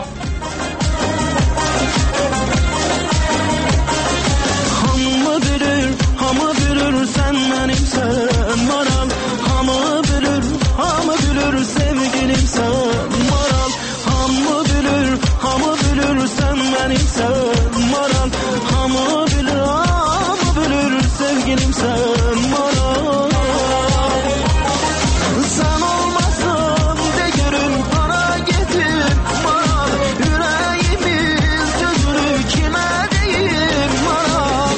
Hamı bilir sen benimsen Maral Hamı bilir sevgilimsen Maral Hamı bilir sen benimsen Maral Hamı bilir sevgilimsen Maral Sen olmazsan değerim bana getir Maral Yüreğimiz gözünü kime değil Maral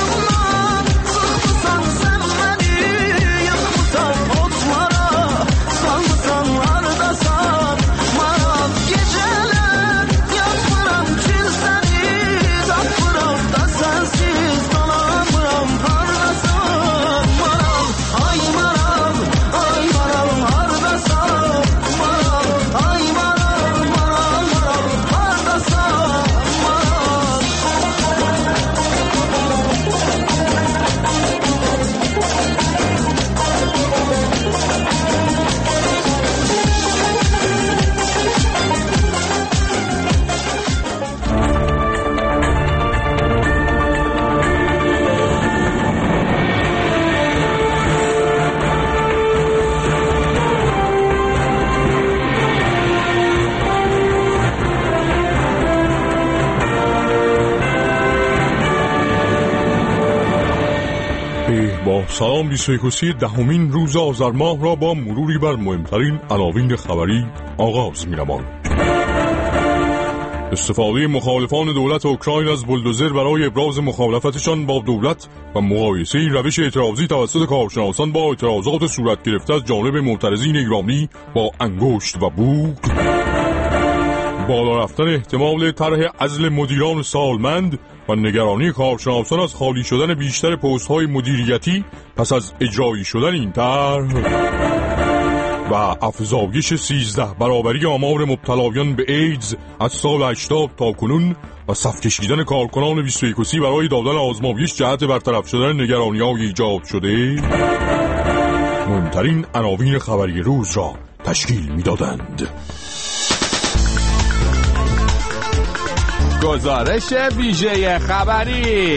سلام 21 دهمین روز آذر ماه را با مروری بر مهمترین عناوین خبری آغاز می‌نماییم. استفاده مخالفان دولت اوکراین از بولدوزر برای ابراز مخالفتشان با دولت و مقایسه این روش اعتراضی توسط کارشناسان با اعتراضات صورت گرفته از جانب معترضین ایرانی با انگشت و بوق، بالا رفتن احتمال طرح عزل مدیران سالمند و نگرانی کارشناسان از خالی شدن بیشتر پست‌های مدیریتی پس از اجرایی شدن این طرح و افزایش 13 برابری آمار مبتلایان به ایدز از سال 80 تا کنون و صف کشیدن کارکنان 21 برای دادن آزمایش جهت برطرف شدن نگرانی‌های ایجاد شده مهمترین عناوین خبری روز را تشکیل می‌دادند. گزارش ویژه خبری.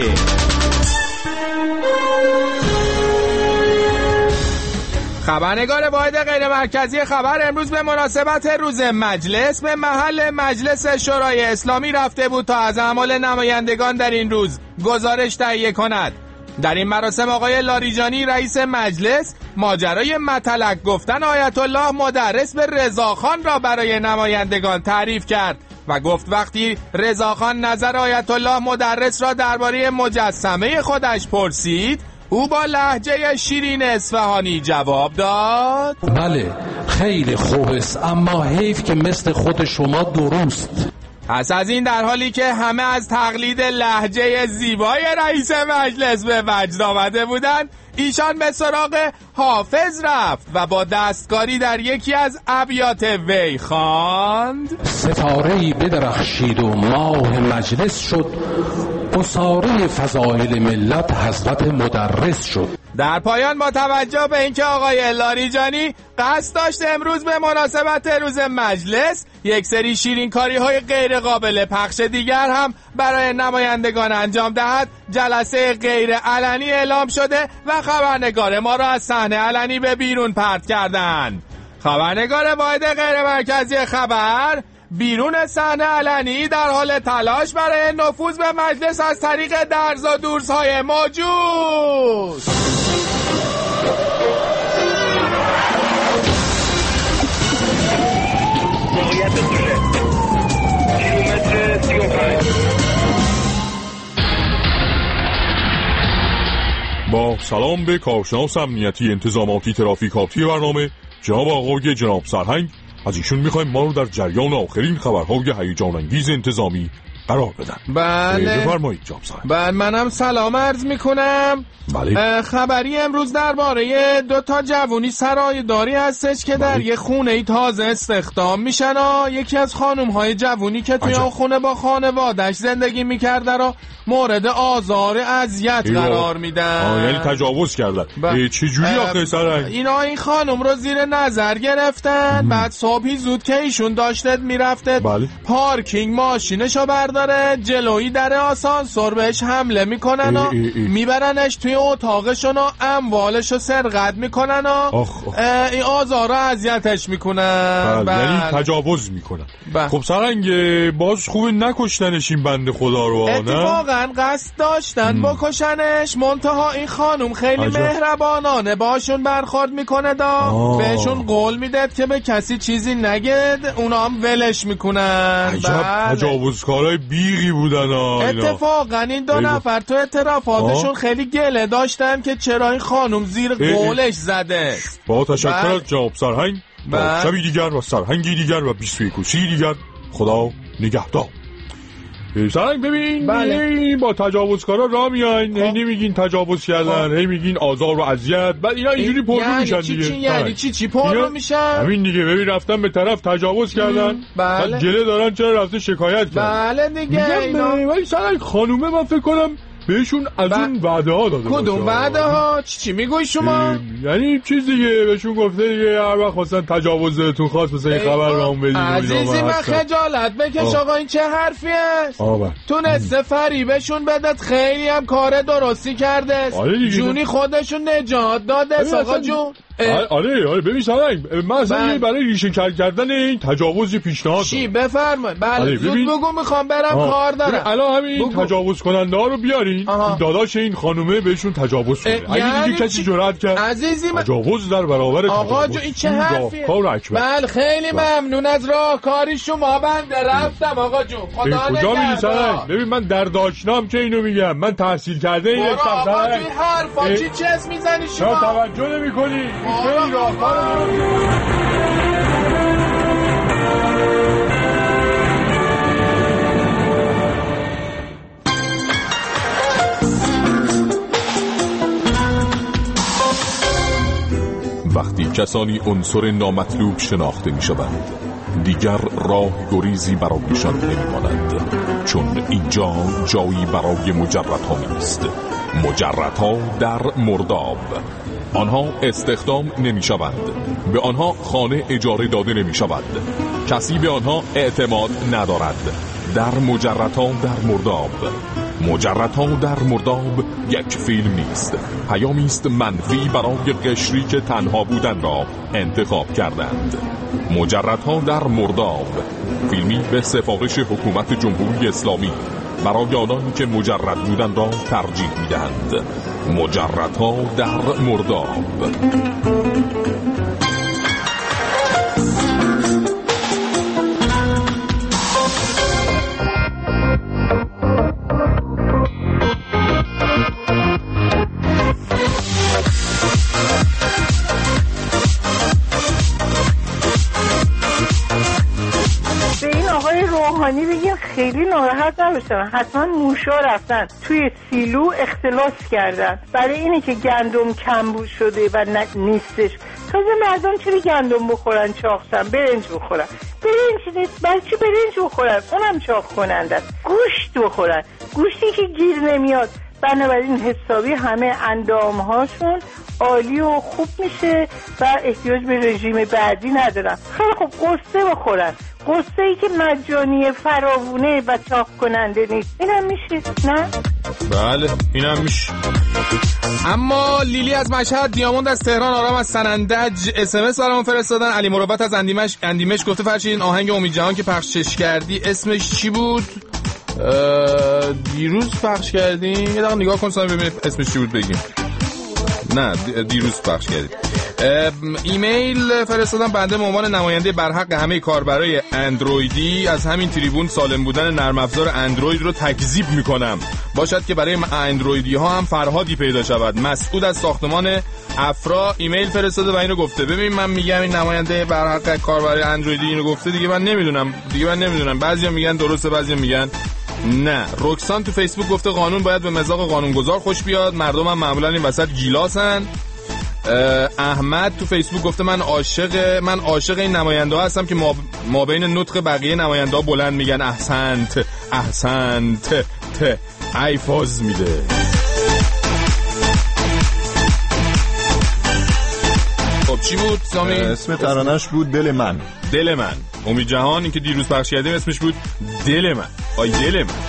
خبرنگار واحد غیر مرکزی خبر امروز به مناسبت روز مجلس به محل مجلس شورای اسلامی رفته بود تا از اعمال نمایندگان در این روز گزارش تهیه کند. در این مراسم آقای لاریجانی رئیس مجلس ماجرای مطلق گفتن آیت الله مدرس به رضاخان را برای نمایندگان تعریف کرد و گفت وقتی رضاخان نظر آیت الله مدرس را درباره مجسمه خودش پرسید او با لهجه شیرین اصفهانی جواب داد بله خیلی خوب است، اما حیف که مثل خود شما درست. پس از این در حالی که همه از تقلید لهجه زیبای رئیس مجلس به وجد آمده بودند، ایشان به سراغ حافظ رفت و با دستکاری در یکی از ابیات وی خواند: ستاره‌ای بدرخشید و ماه مجلس شد، اساره فضائل ملت حضرت مدرس شد. در پایان با توجه به اینکه آقای لاریجانی قصد داشت امروز به مناسبت روز مجلس یک سری شیرینکاری‌های غیر قابل پخش دیگر هم برای نمایندگان انجام دهد، جلسه غیر علنی اعلام شده و خبرنگار ما را از صحنه علنی به بیرون پرت کردند. خبرنگار واحد غیر مرکزی خبر بیرون صحنه علنی در حال تلاش برای نفوذ به مجلس از طریق درز و دورزهای موجود. موقعیت دوله کیلومتر 35. با سلام به کارشناس امنیتی انتظاماتی ترافیکاتی برنامه جناب آقای جناب سرهنگ، از ایشون میخوایم ما رو در جریان آخرین خبرهای هیجان انگیز انتظامی قرار بدن. بله بفرمایید جناب سرهنگ. بله منم سلام عرض میکنم. بله. خبری امروز درباره 2 جوونی سرایداری هستش که در یه خونه تازه استخدام میشن و یکی از خانم‌های جوونی که توی اون خونه با خانواده‌اش زندگی میکرده رو مورد آزار اذیت قرار میدن. یعنی تجاوز کردن. چه جوری آخه سرهنگ؟ اینا این خانم رو زیر نظر گرفتن. بعد صبحی زود که ایشون داشته میرفته پارکینگ ماشینشو برداره، جلوی در آسانسور بهش حمله میکنن و میبرنش توی اتاقشون و اموالشو سرقت میکنن و این آزار و اذیتش میکنن. یعنی تجاوز میکنن. خب سرهنگ باز خوب نکشتنش این بنده خدا رو. اتفاقا قصد داشتن بکشنش، منتها این خانم خیلی مهربانانه باشون برخورد میکنه بهشون قول میده که به کسی چیزی نگید، اونا هم ولش میکنن. تجاوزکارای بیغی بودن. اتفاقا این 2 نفر تو اعترافاتشون خیلی گله داشتن که چرا این خانم زیر قولش زده. با تشکر از جناب سرهنگ. شبی دیگر و سرهنگی دیگر و 21 دیگر خدا نگهدار. سرهنگ ببین با تجاوزکارا راه میاین، هی نمیگین تجاوز کردن، هی میگین آزار و اذیت، بعد اینا اینجوری پررو میشن دیگه. یعنی چی پررو میشن؟ همین دیگه، ببین رفتن به طرف تجاوز کردن، بعد گله دارن چرا رفته شکایت کردن. بله دیگه اینا. ولی سرهنگ خانومه من فکر کنم بهشون از اون وعده ها داده باشه. کدوم وعده ها؟ چی میگوی شما؟ یعنی چیز دیگه بهشون گفته دیگه هر وقت خواستن تجاوزتون خواست مثلا این خبر رو هم بدید. عزیزی من خجالت بکش آقا، این چه حرفیه؟ تونسته فریبشون بدت، خیلی هم کار درستی کرده. جونی خودشون نجات داده آقا جون. آره ببین سرنگ، من اصلا برای ریشه کردن این تجاوز پیشنهاد چی بفرمایید. بله زود بگو میخوام برم کار دارم. الان همین تجاوز کننده ها رو بیارین، داداش این خانومه بهشون تجاوز کنه. اگه دیگه کسی جرأت کرد عزیزی تجاوز در برابر آقا جو این چه حرفیه؟ بله خیلی ممنون از راهکاری شما. بنده رفتم آقا جون. خدا کجا میری سرنگ؟ ببین من در داشتم که اینو میگم، من تحصیل کرده این هستم. آقا جو این حرفا چی چیز میزنی شما؟ توجه نمی‌کنی. خیلی راهکار وقتی کسانی عنصر نامطلوب شناخته می شوند دیگر راه گریزی برایشان نمی‌ماند، چون اینجا جایی برای مجردها نیست. مجردها در مرداب. آنها استخدام نمی شوند، به آنها خانه اجاره داده نمی شود، کسی به آنها اعتماد ندارد. در مجردها در مرداب. مجردها در مرداب یک فیلم نیست، پیامی است منفی برای قشری که تنها بودن را انتخاب کردند. مجردها در مرداب، فیلمی به سفارش حکومت جمهوری اسلامی برای آنانی که مجرد بودن را ترجیح میدهند. مجردها در مرداب. روحانی بگیم خیلی ناراحت نباشن، حتما موشا رفتن توی سیلو اختلاس کردن برای اینه که گندم کمبود شده و نیستش. تازه مردم چرا گندم بخورن چاقشن، برنج بخورن. برنج نیست، برای چی برنج بخورن؟ اونم چاق کننده. گوشت بخورن، گوشتی که گیر نمیاد. بنابراین حسابی همه اندامهاشون عالی و خوب میشه و احتیاج به رژیم بعدی ندارن. خیلی خوب قصه بخورن، قصه ای که مجانی فراوونه و چاق کننده نیست. اینم میشه نه؟ بله اینم میشه. اما لیلی از مشهد، دیاموند از تهران، آرام از سنندج SMS برام فرستادن. علی مروت از اندیمش گفته فرشید این آهنگ امید جهان که پخشش کردی اسمش چی بود؟ دیروز پخش کردیم. یه دقیقه نگاه کن سامی ببینید اسمش چی بود بگیم. نه دیروز پخش کردیم. ایمیل فرستادم بنده به عنوان نماینده برحق همه کاربرای اندرویدی از همین تریبون سالم بودن نرم افزار اندروید رو تکذیب میکنم. باشد که برای اندرویدی ها هم فرهادی پیدا شود. مسعود از ساختمان افرا ایمیل فرستاده و اینو گفته. ببین من میگم این نماینده برحق کاربرای اندرویدی اینو گفته، دیگه من نمیدونم. بعضیا میگن درسته، بعضیا میگن نه. رکسان تو فیسبوک گفته قانون باید به مذاق قانونگذار خوش بیاد، مردم هم معمولا این وسط گیلاسن. احمد تو فیسبوک گفته من عاشق این نماینده ها هستم که ما بین نطق بقیه نماینده ها بلند میگن احسنت ای فاز میده. خب چی بود سامی؟ اسم ترانش بود دل من. امید جهان این که دیروز پخش کردیم اسمش بود دل من. آی دل من.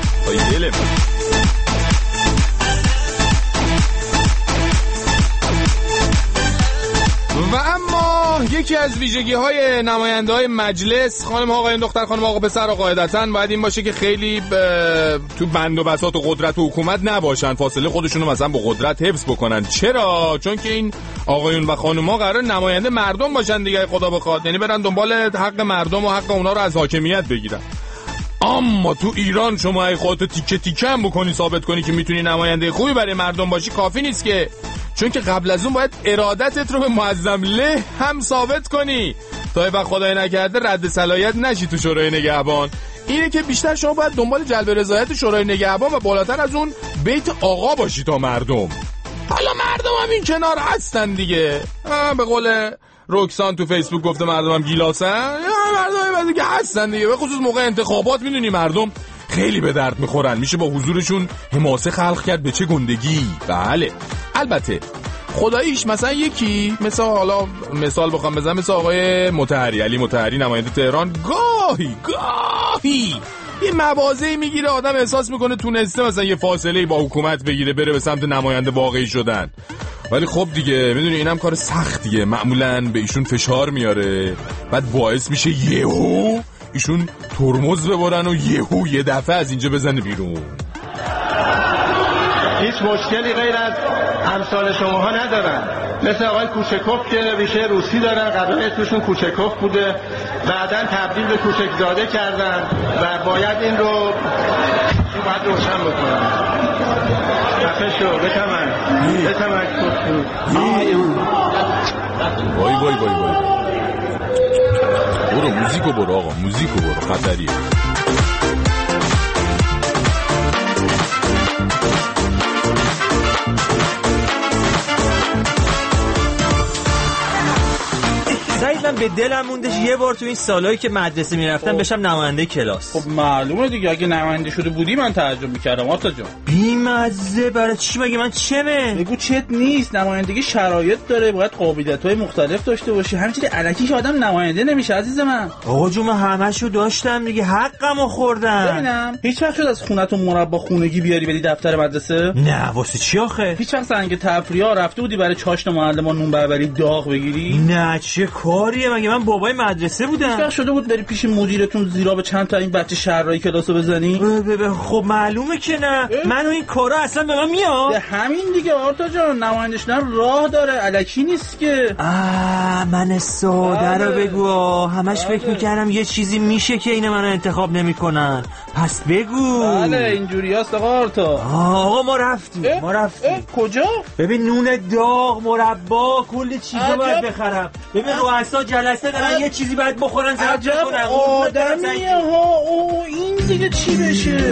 و اما یکی از ویژگی‌های نماینده‌های مجلس، خانم ها آقایان دختر خانم آقا پسر، قاعدتاً باید این باشه که خیلی تو بند و بساط و قدرت و حکومت نباشن، فاصله خودشونو مثلا با قدرت حفظ بکنن. چرا؟ چون که این آقایون و خانم‌ها قرار نماینده مردم باشن دیگه، خدا بخواد، یعنی برن دنبال حق مردم و حق اونا رو از حاکمیت بگیرن. اما تو ایران شما ای خودتو تیکه تیکه هم بکنی ثابت کنی که میتونی نماینده خوبی برای مردم باشی کافی نیست که، چون که قبل از اون باید ارادتت رو به معظم له هم ثابت کنی تا وقت خدای نکرده رد صلاحیت نشی تو شورای نگهبان. اینه که بیشتر شما باید دنبال جلب رضایت شورای نگهبان و بالاتر از اون بیت آقا باشی تا مردم. حالا مردم هم این کنار هستن دیگه. به قول رکسان تو فیسبوک گفته مردم هم گیلاسن. مردم هم که هستن دیگه، به خصوص موقع انتخابات میدونی مردم خیلی به درد میخورن، میشه با حضورشون حماسه خلق کرد به چه گندگی. بله البته خداییش مثلا یکی مثال بخوام بزنم، مثل آقای مطهری، علی مطهری نماینده تهران، گاهی یه مواضعی میگیره آدم احساس میکنه تونسته مثلا یه فاصله با حکومت بگیره بره به سمت نماینده واقعی شدن. ولی خب دیگه میدونی اینم کار سختیه، معمولاً به ایشون فشار میاره، بعد باعث میشه یهو ایشون ترمز ببرن و یهو یه دفعه از اینجا بزنه بیرون. هیچ مشکلی غیر از امثال شماها ندارن، مثل آقای کوچکوف که ریشه روسی دارن، قبلا اسمشون کوچکوف بوده، بعدن تبدیل به کوچکزاده کردن و باید این رو باید روشن بکنن. خفه شو، بتمن وای وای وای وای، برو موزیکو برو آقا، موزیکو برو، خطریه. من به دلم موندش یه بار تو این سالایی که مدرسه میرفتم بشم نماینده کلاس. خب معلومه دیگه، اگه نماینده شده بودی من تعجب میکردم آرتا جان. بی‌مزه، برای چی مگه من چمه؟ بگو چت نیست، نمایندگی شرایط داره، باید قابلیت‌های مختلف داشته باشی، همینجوری الکی که آدم نماینده نمیشه عزیز من. آقا جون من همه‌شو داشتم دیگه، حقمو خوردم. ببینم هیچ وقت شد از خونتون مربا خونگی بیاری بدی دفتر مدرسه؟ نه واسه چی آخه؟ هیچ وقت سنگ تفریحا رفته بودی برای چاشت معلمان نون بربری داغ بگیری؟ نه چه کاریه، مگه من بابای مدرسه بودم؟ هیچ وقت شده بود بری پیش مدیرتون زیرا به چند تا این بچه شهرایی کلاسو بزنی؟ خب معلومه که نه. من و این کارا اصلا به من میاد. همین دیگه آرتا جان، نماینده شدن راه داره، الکی نیست که. من ساده رو بگو، همش فکر میکردم یه چیزی میشه که اینا منو انتخاب نمیکنن. پس بگو. بله اینجوری هست آقا آرتا. آقا ما رفتیم. کجا؟ ببین نون داغ، مربا، کل چیزا باید بخرم. ببین رؤسا جلسه دارن یه چیزی باید بخورن عجب آدمیه ها. این دیگه چی بشه؟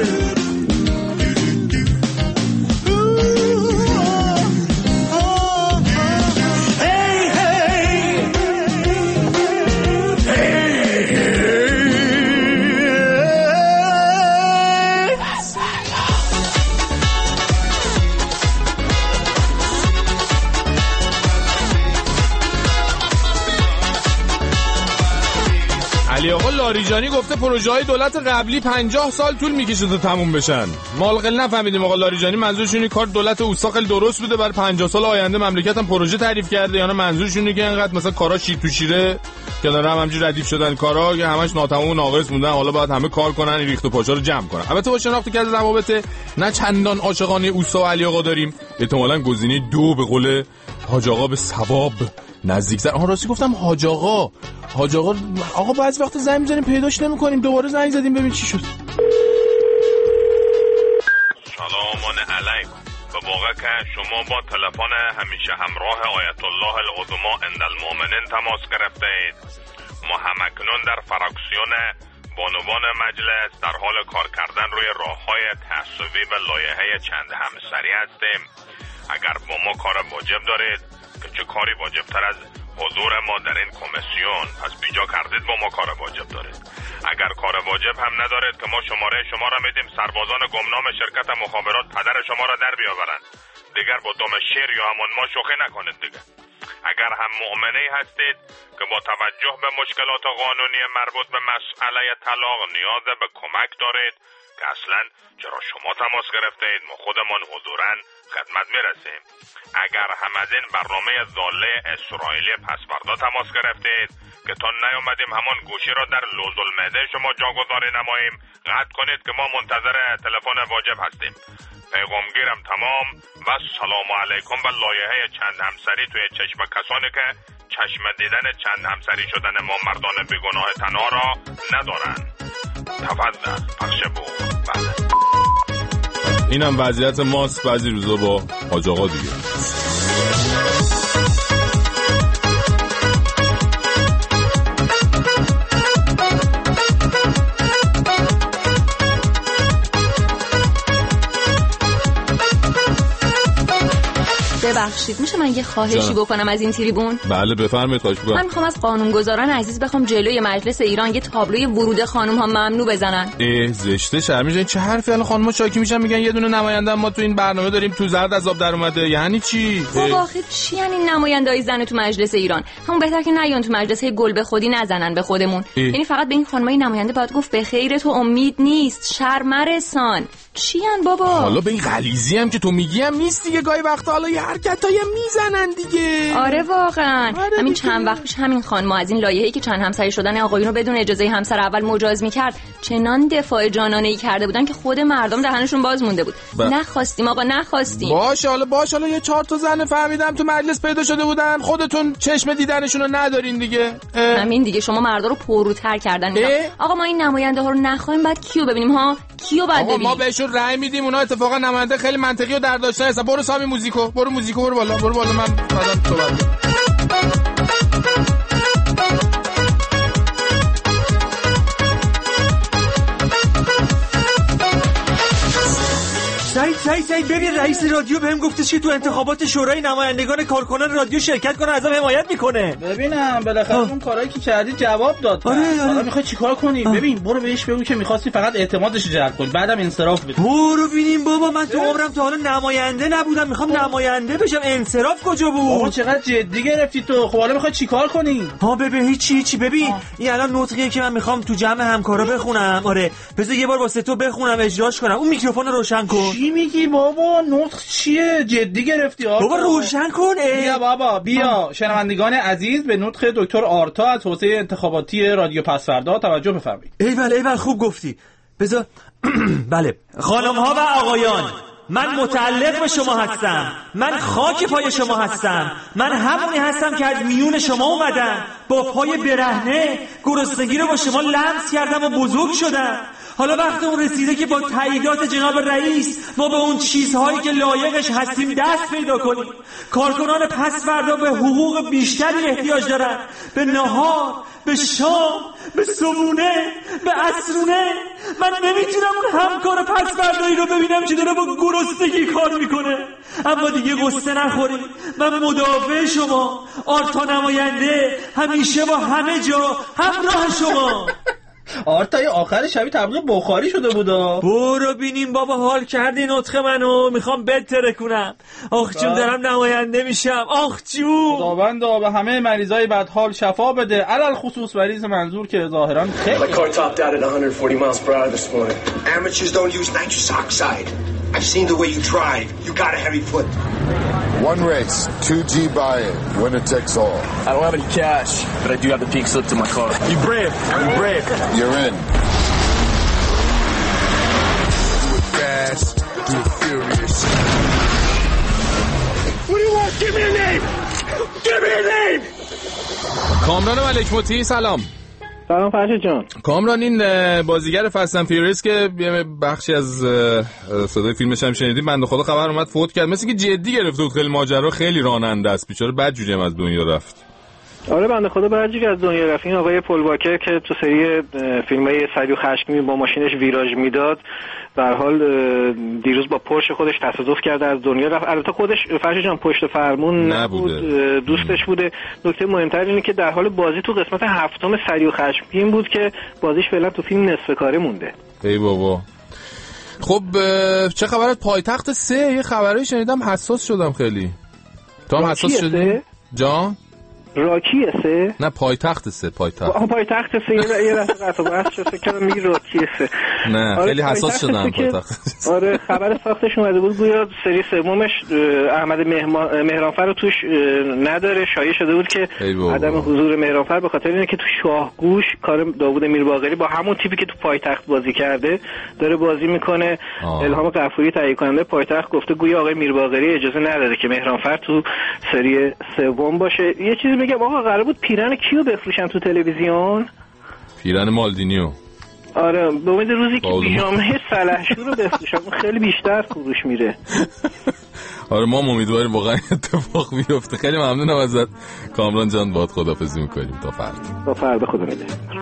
علی آقا لاریجانی گفته پروژه های دولت قبلی 50 سال طول میکشه تا تموم بشن. ما حالا نفهمیدیم آقا لاریجانی منظورشون کار دولت اوستا خیلی درست بوده برای 50 سال آینده مملکت هم پروژه تعریف کرده، یا نه منظورشونه که اینقدر مثلا کارا شیر تو شیره که داره همینجوری ردیف شدن کارا که همش ناتمام و ناقص موندن، حالا باید همه کار کنن این ریخت و پاچا رو جمع کنن. البته با شناختی که از روابط نه چندان عاشقانه اوستا و علی آقا داریم، احتمالاً گزینه 2 به قول حاج آقا به ثواب نزدیک‌تر. راستی گفتم حاج آقا آقا بعضی وقت زنگ می‌زنیم پیداش نمی‌کنیم، دوباره زنگ زدیم ببین چی شد. سلام علیکم. به واقع که شما با تلفن همیشه همراه آیت الله العظما عند المؤمنین تماس گرفتید. ما همکنون در فراکسیون بانوان مجلس در حال کار کردن روی راه‌های تعصبی به لایحه چند همسری هستیم. اگر با ما کار واجب دارید که چه کاری واجبتر از حضور ما در این کمیسیون، پس بیجا کردید با ما کار واجب دارید. اگر کار واجب هم ندارید که ما شماره شما را میدیم سربازان گمنام شرکت مخابرات پدر شما را در بیاورند. دیگر با دم شیر یا همون ما شوخی نکنید دیگه. اگر هم مؤمنی هستید که با توجه به مشکلات قانونی مربوط به مسئله طلاق نیاز به کمک دارید که اصلا چرا شما تماس گرفتید، ما خودمان حضوراً خدمت میرسیم. اگر هم از این برنامه ضاله اسرائیلی پسوردا تماس گرفتید که تا نیامدیم همون گوشی را در لوز المعده شما جاگذاری نماییم، قطع کنید که ما منتظر تلفن واجب هستیم. پیغامگیرم تمام و سلام علیکم و لایحه چند همسری توی چشم کسانی که چشم دیدن چند همسری شدن ما مردان بیگناه تنها را ندارن. تفضل پخش بود. بله اینم وضعیت ماست بعضی روزا با حاج آقا دیگه. ببخشید میشه من یه خواهشی بکنم از این تریبون؟ بله بفرمایید. خواهش می‌کنم. من میخوام از قانونگذاران عزیز بخوام جلوی مجلس ایران یه تابلوی ورود خانم ها ممنوع بزنن. زشته شرمیشه. چه حرفی الان خانم‌ها شاکی میشن میگن یه دونه نماینده ما تو این برنامه داریم تو زرد از آب در اومده. یعنی چی؟ بابا آخه چی یعنی نماینده‌ای زن تو مجلس ایران؟ همون بهتر که نیان تو مجلس گل به خودی نزنن به خودمون. یعنی فقط به این خانمای نماینده باید گفت به خیر تو امید نیست، شرم رسان. چی ان بابا؟ حالا به این غلیظی هم که تو میگی هم نیست دیگه. گاهی وقتا حالا هر شرکت‌های میزنن دیگه. آره واقعا. همین چند وقت پیش همین خانم از این لایحه‌ای که چند همسری شدن آقایون رو بدون اجازه همسر اول مجاز می‌کرد چنان دفاع جانانه‌ای کرده بودن که خود مردم دهنشون باز مونده بود. نخواستیم آقا، نخواستیم. باشه حالا یه 4 تا زن فهمیدم تو مجلس پیدا شده بودن، خودتون چشم دیدنشون رو ندارین دیگه. همین دیگه، شما مردا رو پرروتر کردن. آقا ما این نماینده ها رو نخوایم، بعد کیو ببینیم ها؟ کیو بعد ببینیم؟ ما بهشون رأی میدیم، اونا اتفاقا نماینده خیلی منطقی و در داشته هستن. برو سامی موزیکو، برو بالا من بعدم صحبت. سعید ببین رئیس رادیو بهم گفته که تو انتخابات شورای نمایندگان کارکنان رادیو شرکت کنه، ازم حمایت میکنه. ببینم بالاخره اون کارایی که کردی جواب داد. حالا میخوای چیکار کنی؟ ببین برو بهش بگو که می‌خواستی فقط اعتمادش جلب کنی، بعدم انصراف بدی. برو ببینیم بابا، من تو عمرم تا حالا نماینده نبودم، میخوام نماینده بشم. انصراف کجا بود؟ بابا چقدر جدی گرفتی تو. خب حالا میخوای چیکار کنی؟ ببین هیچی ببین این الان نطقیه که من میخوام تو جمع همکارا بخونم. آره بذار یه بار واسه تو بخونم اجراش کنم. اون میکروفون رو روشن کن. چی میگی بابا؟ نطق چیه؟ جدی گرفتی بابا؟ روشن کن. بیا بابا بیا. شنوندگان عزیز به نطق دکتر آرتا از حوزه انتخاباتی رادیو پس‌فردا توجه بفرمایید. ایول خوب گفتی. بذار بله خانم ها و آقایان، من متعلق به شما هستم، من خاک پای شما هستم، من همونی هستم که از میون شما اومدم، با پای برهنه گرسنگی رو با شما لمس کردم و بزرگ شدم. حالا وقت اون رسیده که با تاییدات جناب رئیس ما به اون چیزهایی که لایقش هستیم دست پیدا کنیم. کارکنان پس‌فردا به حقوق بیشتری احتیاج دارن، به نهار، به شام، به صبحونه، به عصرونه. من نمیتونم اون همکار پس‌فردایی رو ببینم که داره با گرسنگی کار میکنه. اما دیگه قصه نخورید، من مدافع شما، آرتا نماینده، همیشه با همه جا همراه شما. آرتای آخر شبی تبلیغ بخاری شده بودا. برو بینیم بابا، حال کردی نطق منو، میخوام بتره کنم. آخ جون دارم نماینده میشم. آخ جون خداوندا به همه مریضای بد حال شفا بده، علل خصوص مریض منظور که ظاهرا خیلی. My car topped out at 140 miles per hour this morning. Amateurs don't use nitrous oxide. I've seen the way you drive. You got a heavy foot. One race, 2G buy-in, winner takes all. I don't have any cash, but I do have the peak slip to my car. You brave. You're in. Do it fast, do it furious. What do you want? Give me a name! Give me a name! کامران ملک مطیع سلام. سلام فرشید جان. کامران این بازیگر فست اند فیوریس که بخشی از صدای فیلمش هم شنیدیم، بنده خدا خبر اومد فوت کرد. مثل که جدی گرفته بود، خیلی ماجرا خیلی راننده است، بیچاره بدجوری هم از دنیا رفت. آره بنده خدا بدجوری از دنیا رفت. این آقای پل واکر که تو سری فیلم‌های سریع و خشمگین با ماشینش ویراژ میداد، به هر حال دیروز با پرش خودش تصادف کرده از دنیا رفت. البته خودش فرشید جان پشت فرمون نبود، دوستش بوده. نکته مهمتر اینه که در حال بازی تو قسمت 7 سریع و خشمگین بود که بازیش فعلا تو فیلم نصف کاره مونده. ای بابا. خب چه خبرات پایتخت 3؟ یه خبری شنیدم حساس شدم خیلی. تو هم حساس شدی؟ جان راکیه 3؟ نه پایتخت 3. پایتخت 3 یه دفعه قطع بحث شد فکر کنم میگی راکیه 3. نه خیلی حساس شدم پایتخت. آره خبر ساختش اومده بود گویا سری سومش احمد مهرانفر رو توش نداره. شایع شده بود که عدم حضور مهرانفر به خاطر اینه که تو شاهگوش کار داوود میرباقری با همون تیپی که تو پایتخت بازی کرده داره بازی میکنه. الهام غفوری تهیه کننده پایتخت گفته گویا آقای میرباقری اجازه نداده که مهرانفر تو سری سوم باشه. یه چیزی میگم آقا قرار بود پیرن کیو بفروشن تو تلویزیون؟ پیرن مالدینیو. آره به امید روزی که پیژامه سلحشور رو بفروشن خیلی بیشتر فروش میره. آره ما امیدواریم واقعا اتفاق بیفته. خیلی ممنونم ازت کامران جان، باهات خداحافظی میکنیم تا فردا خدا نگهدار.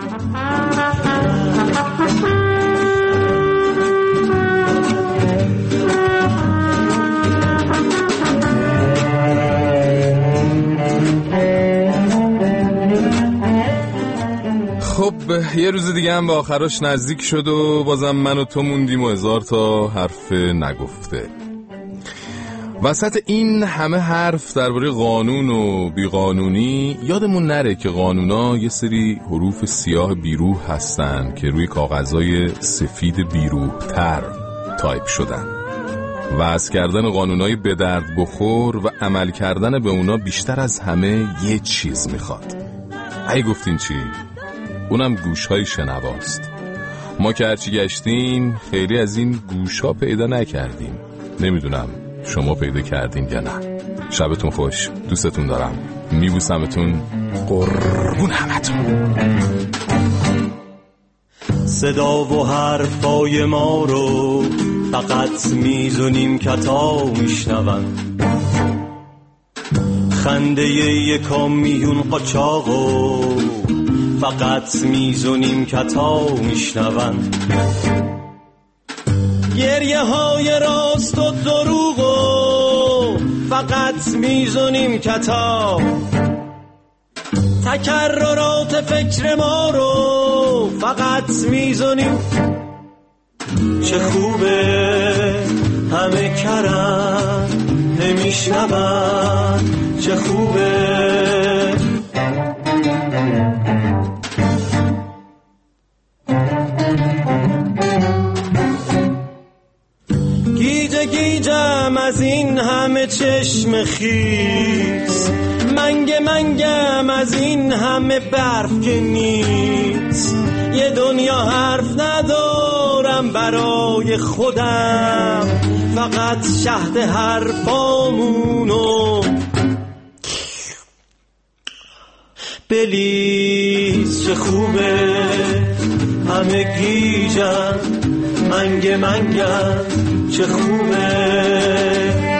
خب یه روز دیگه هم به آخرش نزدیک شد و بازم من و تو موندیم و 1000 تا حرف نگفته. وسط این همه حرف درباره قانون و بیقانونی یادمون نره که قانونا یه سری حروف سیاه بیروح هستن که روی کاغذهای سفید بیروح تر تایپ شدن. وضع کردن قانونای به درد بخور و عمل کردن به اونا بیشتر از همه یه چیز میخواد. ای گفتین چی؟ اونم گوشهای شنواست. ما که هرچی گشتیم خیلی از این گوشها پیدا نکردیم. نمیدونم شما پیدا کردین یا نه. شبتون خوش، دوستتون دارم، میبوسمتون، قربون همتون. صدا و حرفای ما رو فقط میزونیم کتا میشنون، خنده ی کامیون قاچاقو فقط میزونیم کتا میشنون، گریه های راست و دروغو فقط میزونیم کتا، تکررات فکر ما رو فقط میزونیم. چه خوبه همه کرن نمیشنون، چه خوبه گیجه گیجم از این همه چشم خیس، منگم از این همه برف که نیست، یه دنیا حرف ندارم برای خودم، فقط شهد حرفامونو بلیز. چه خوبه همه گیجن منگم چه خوبه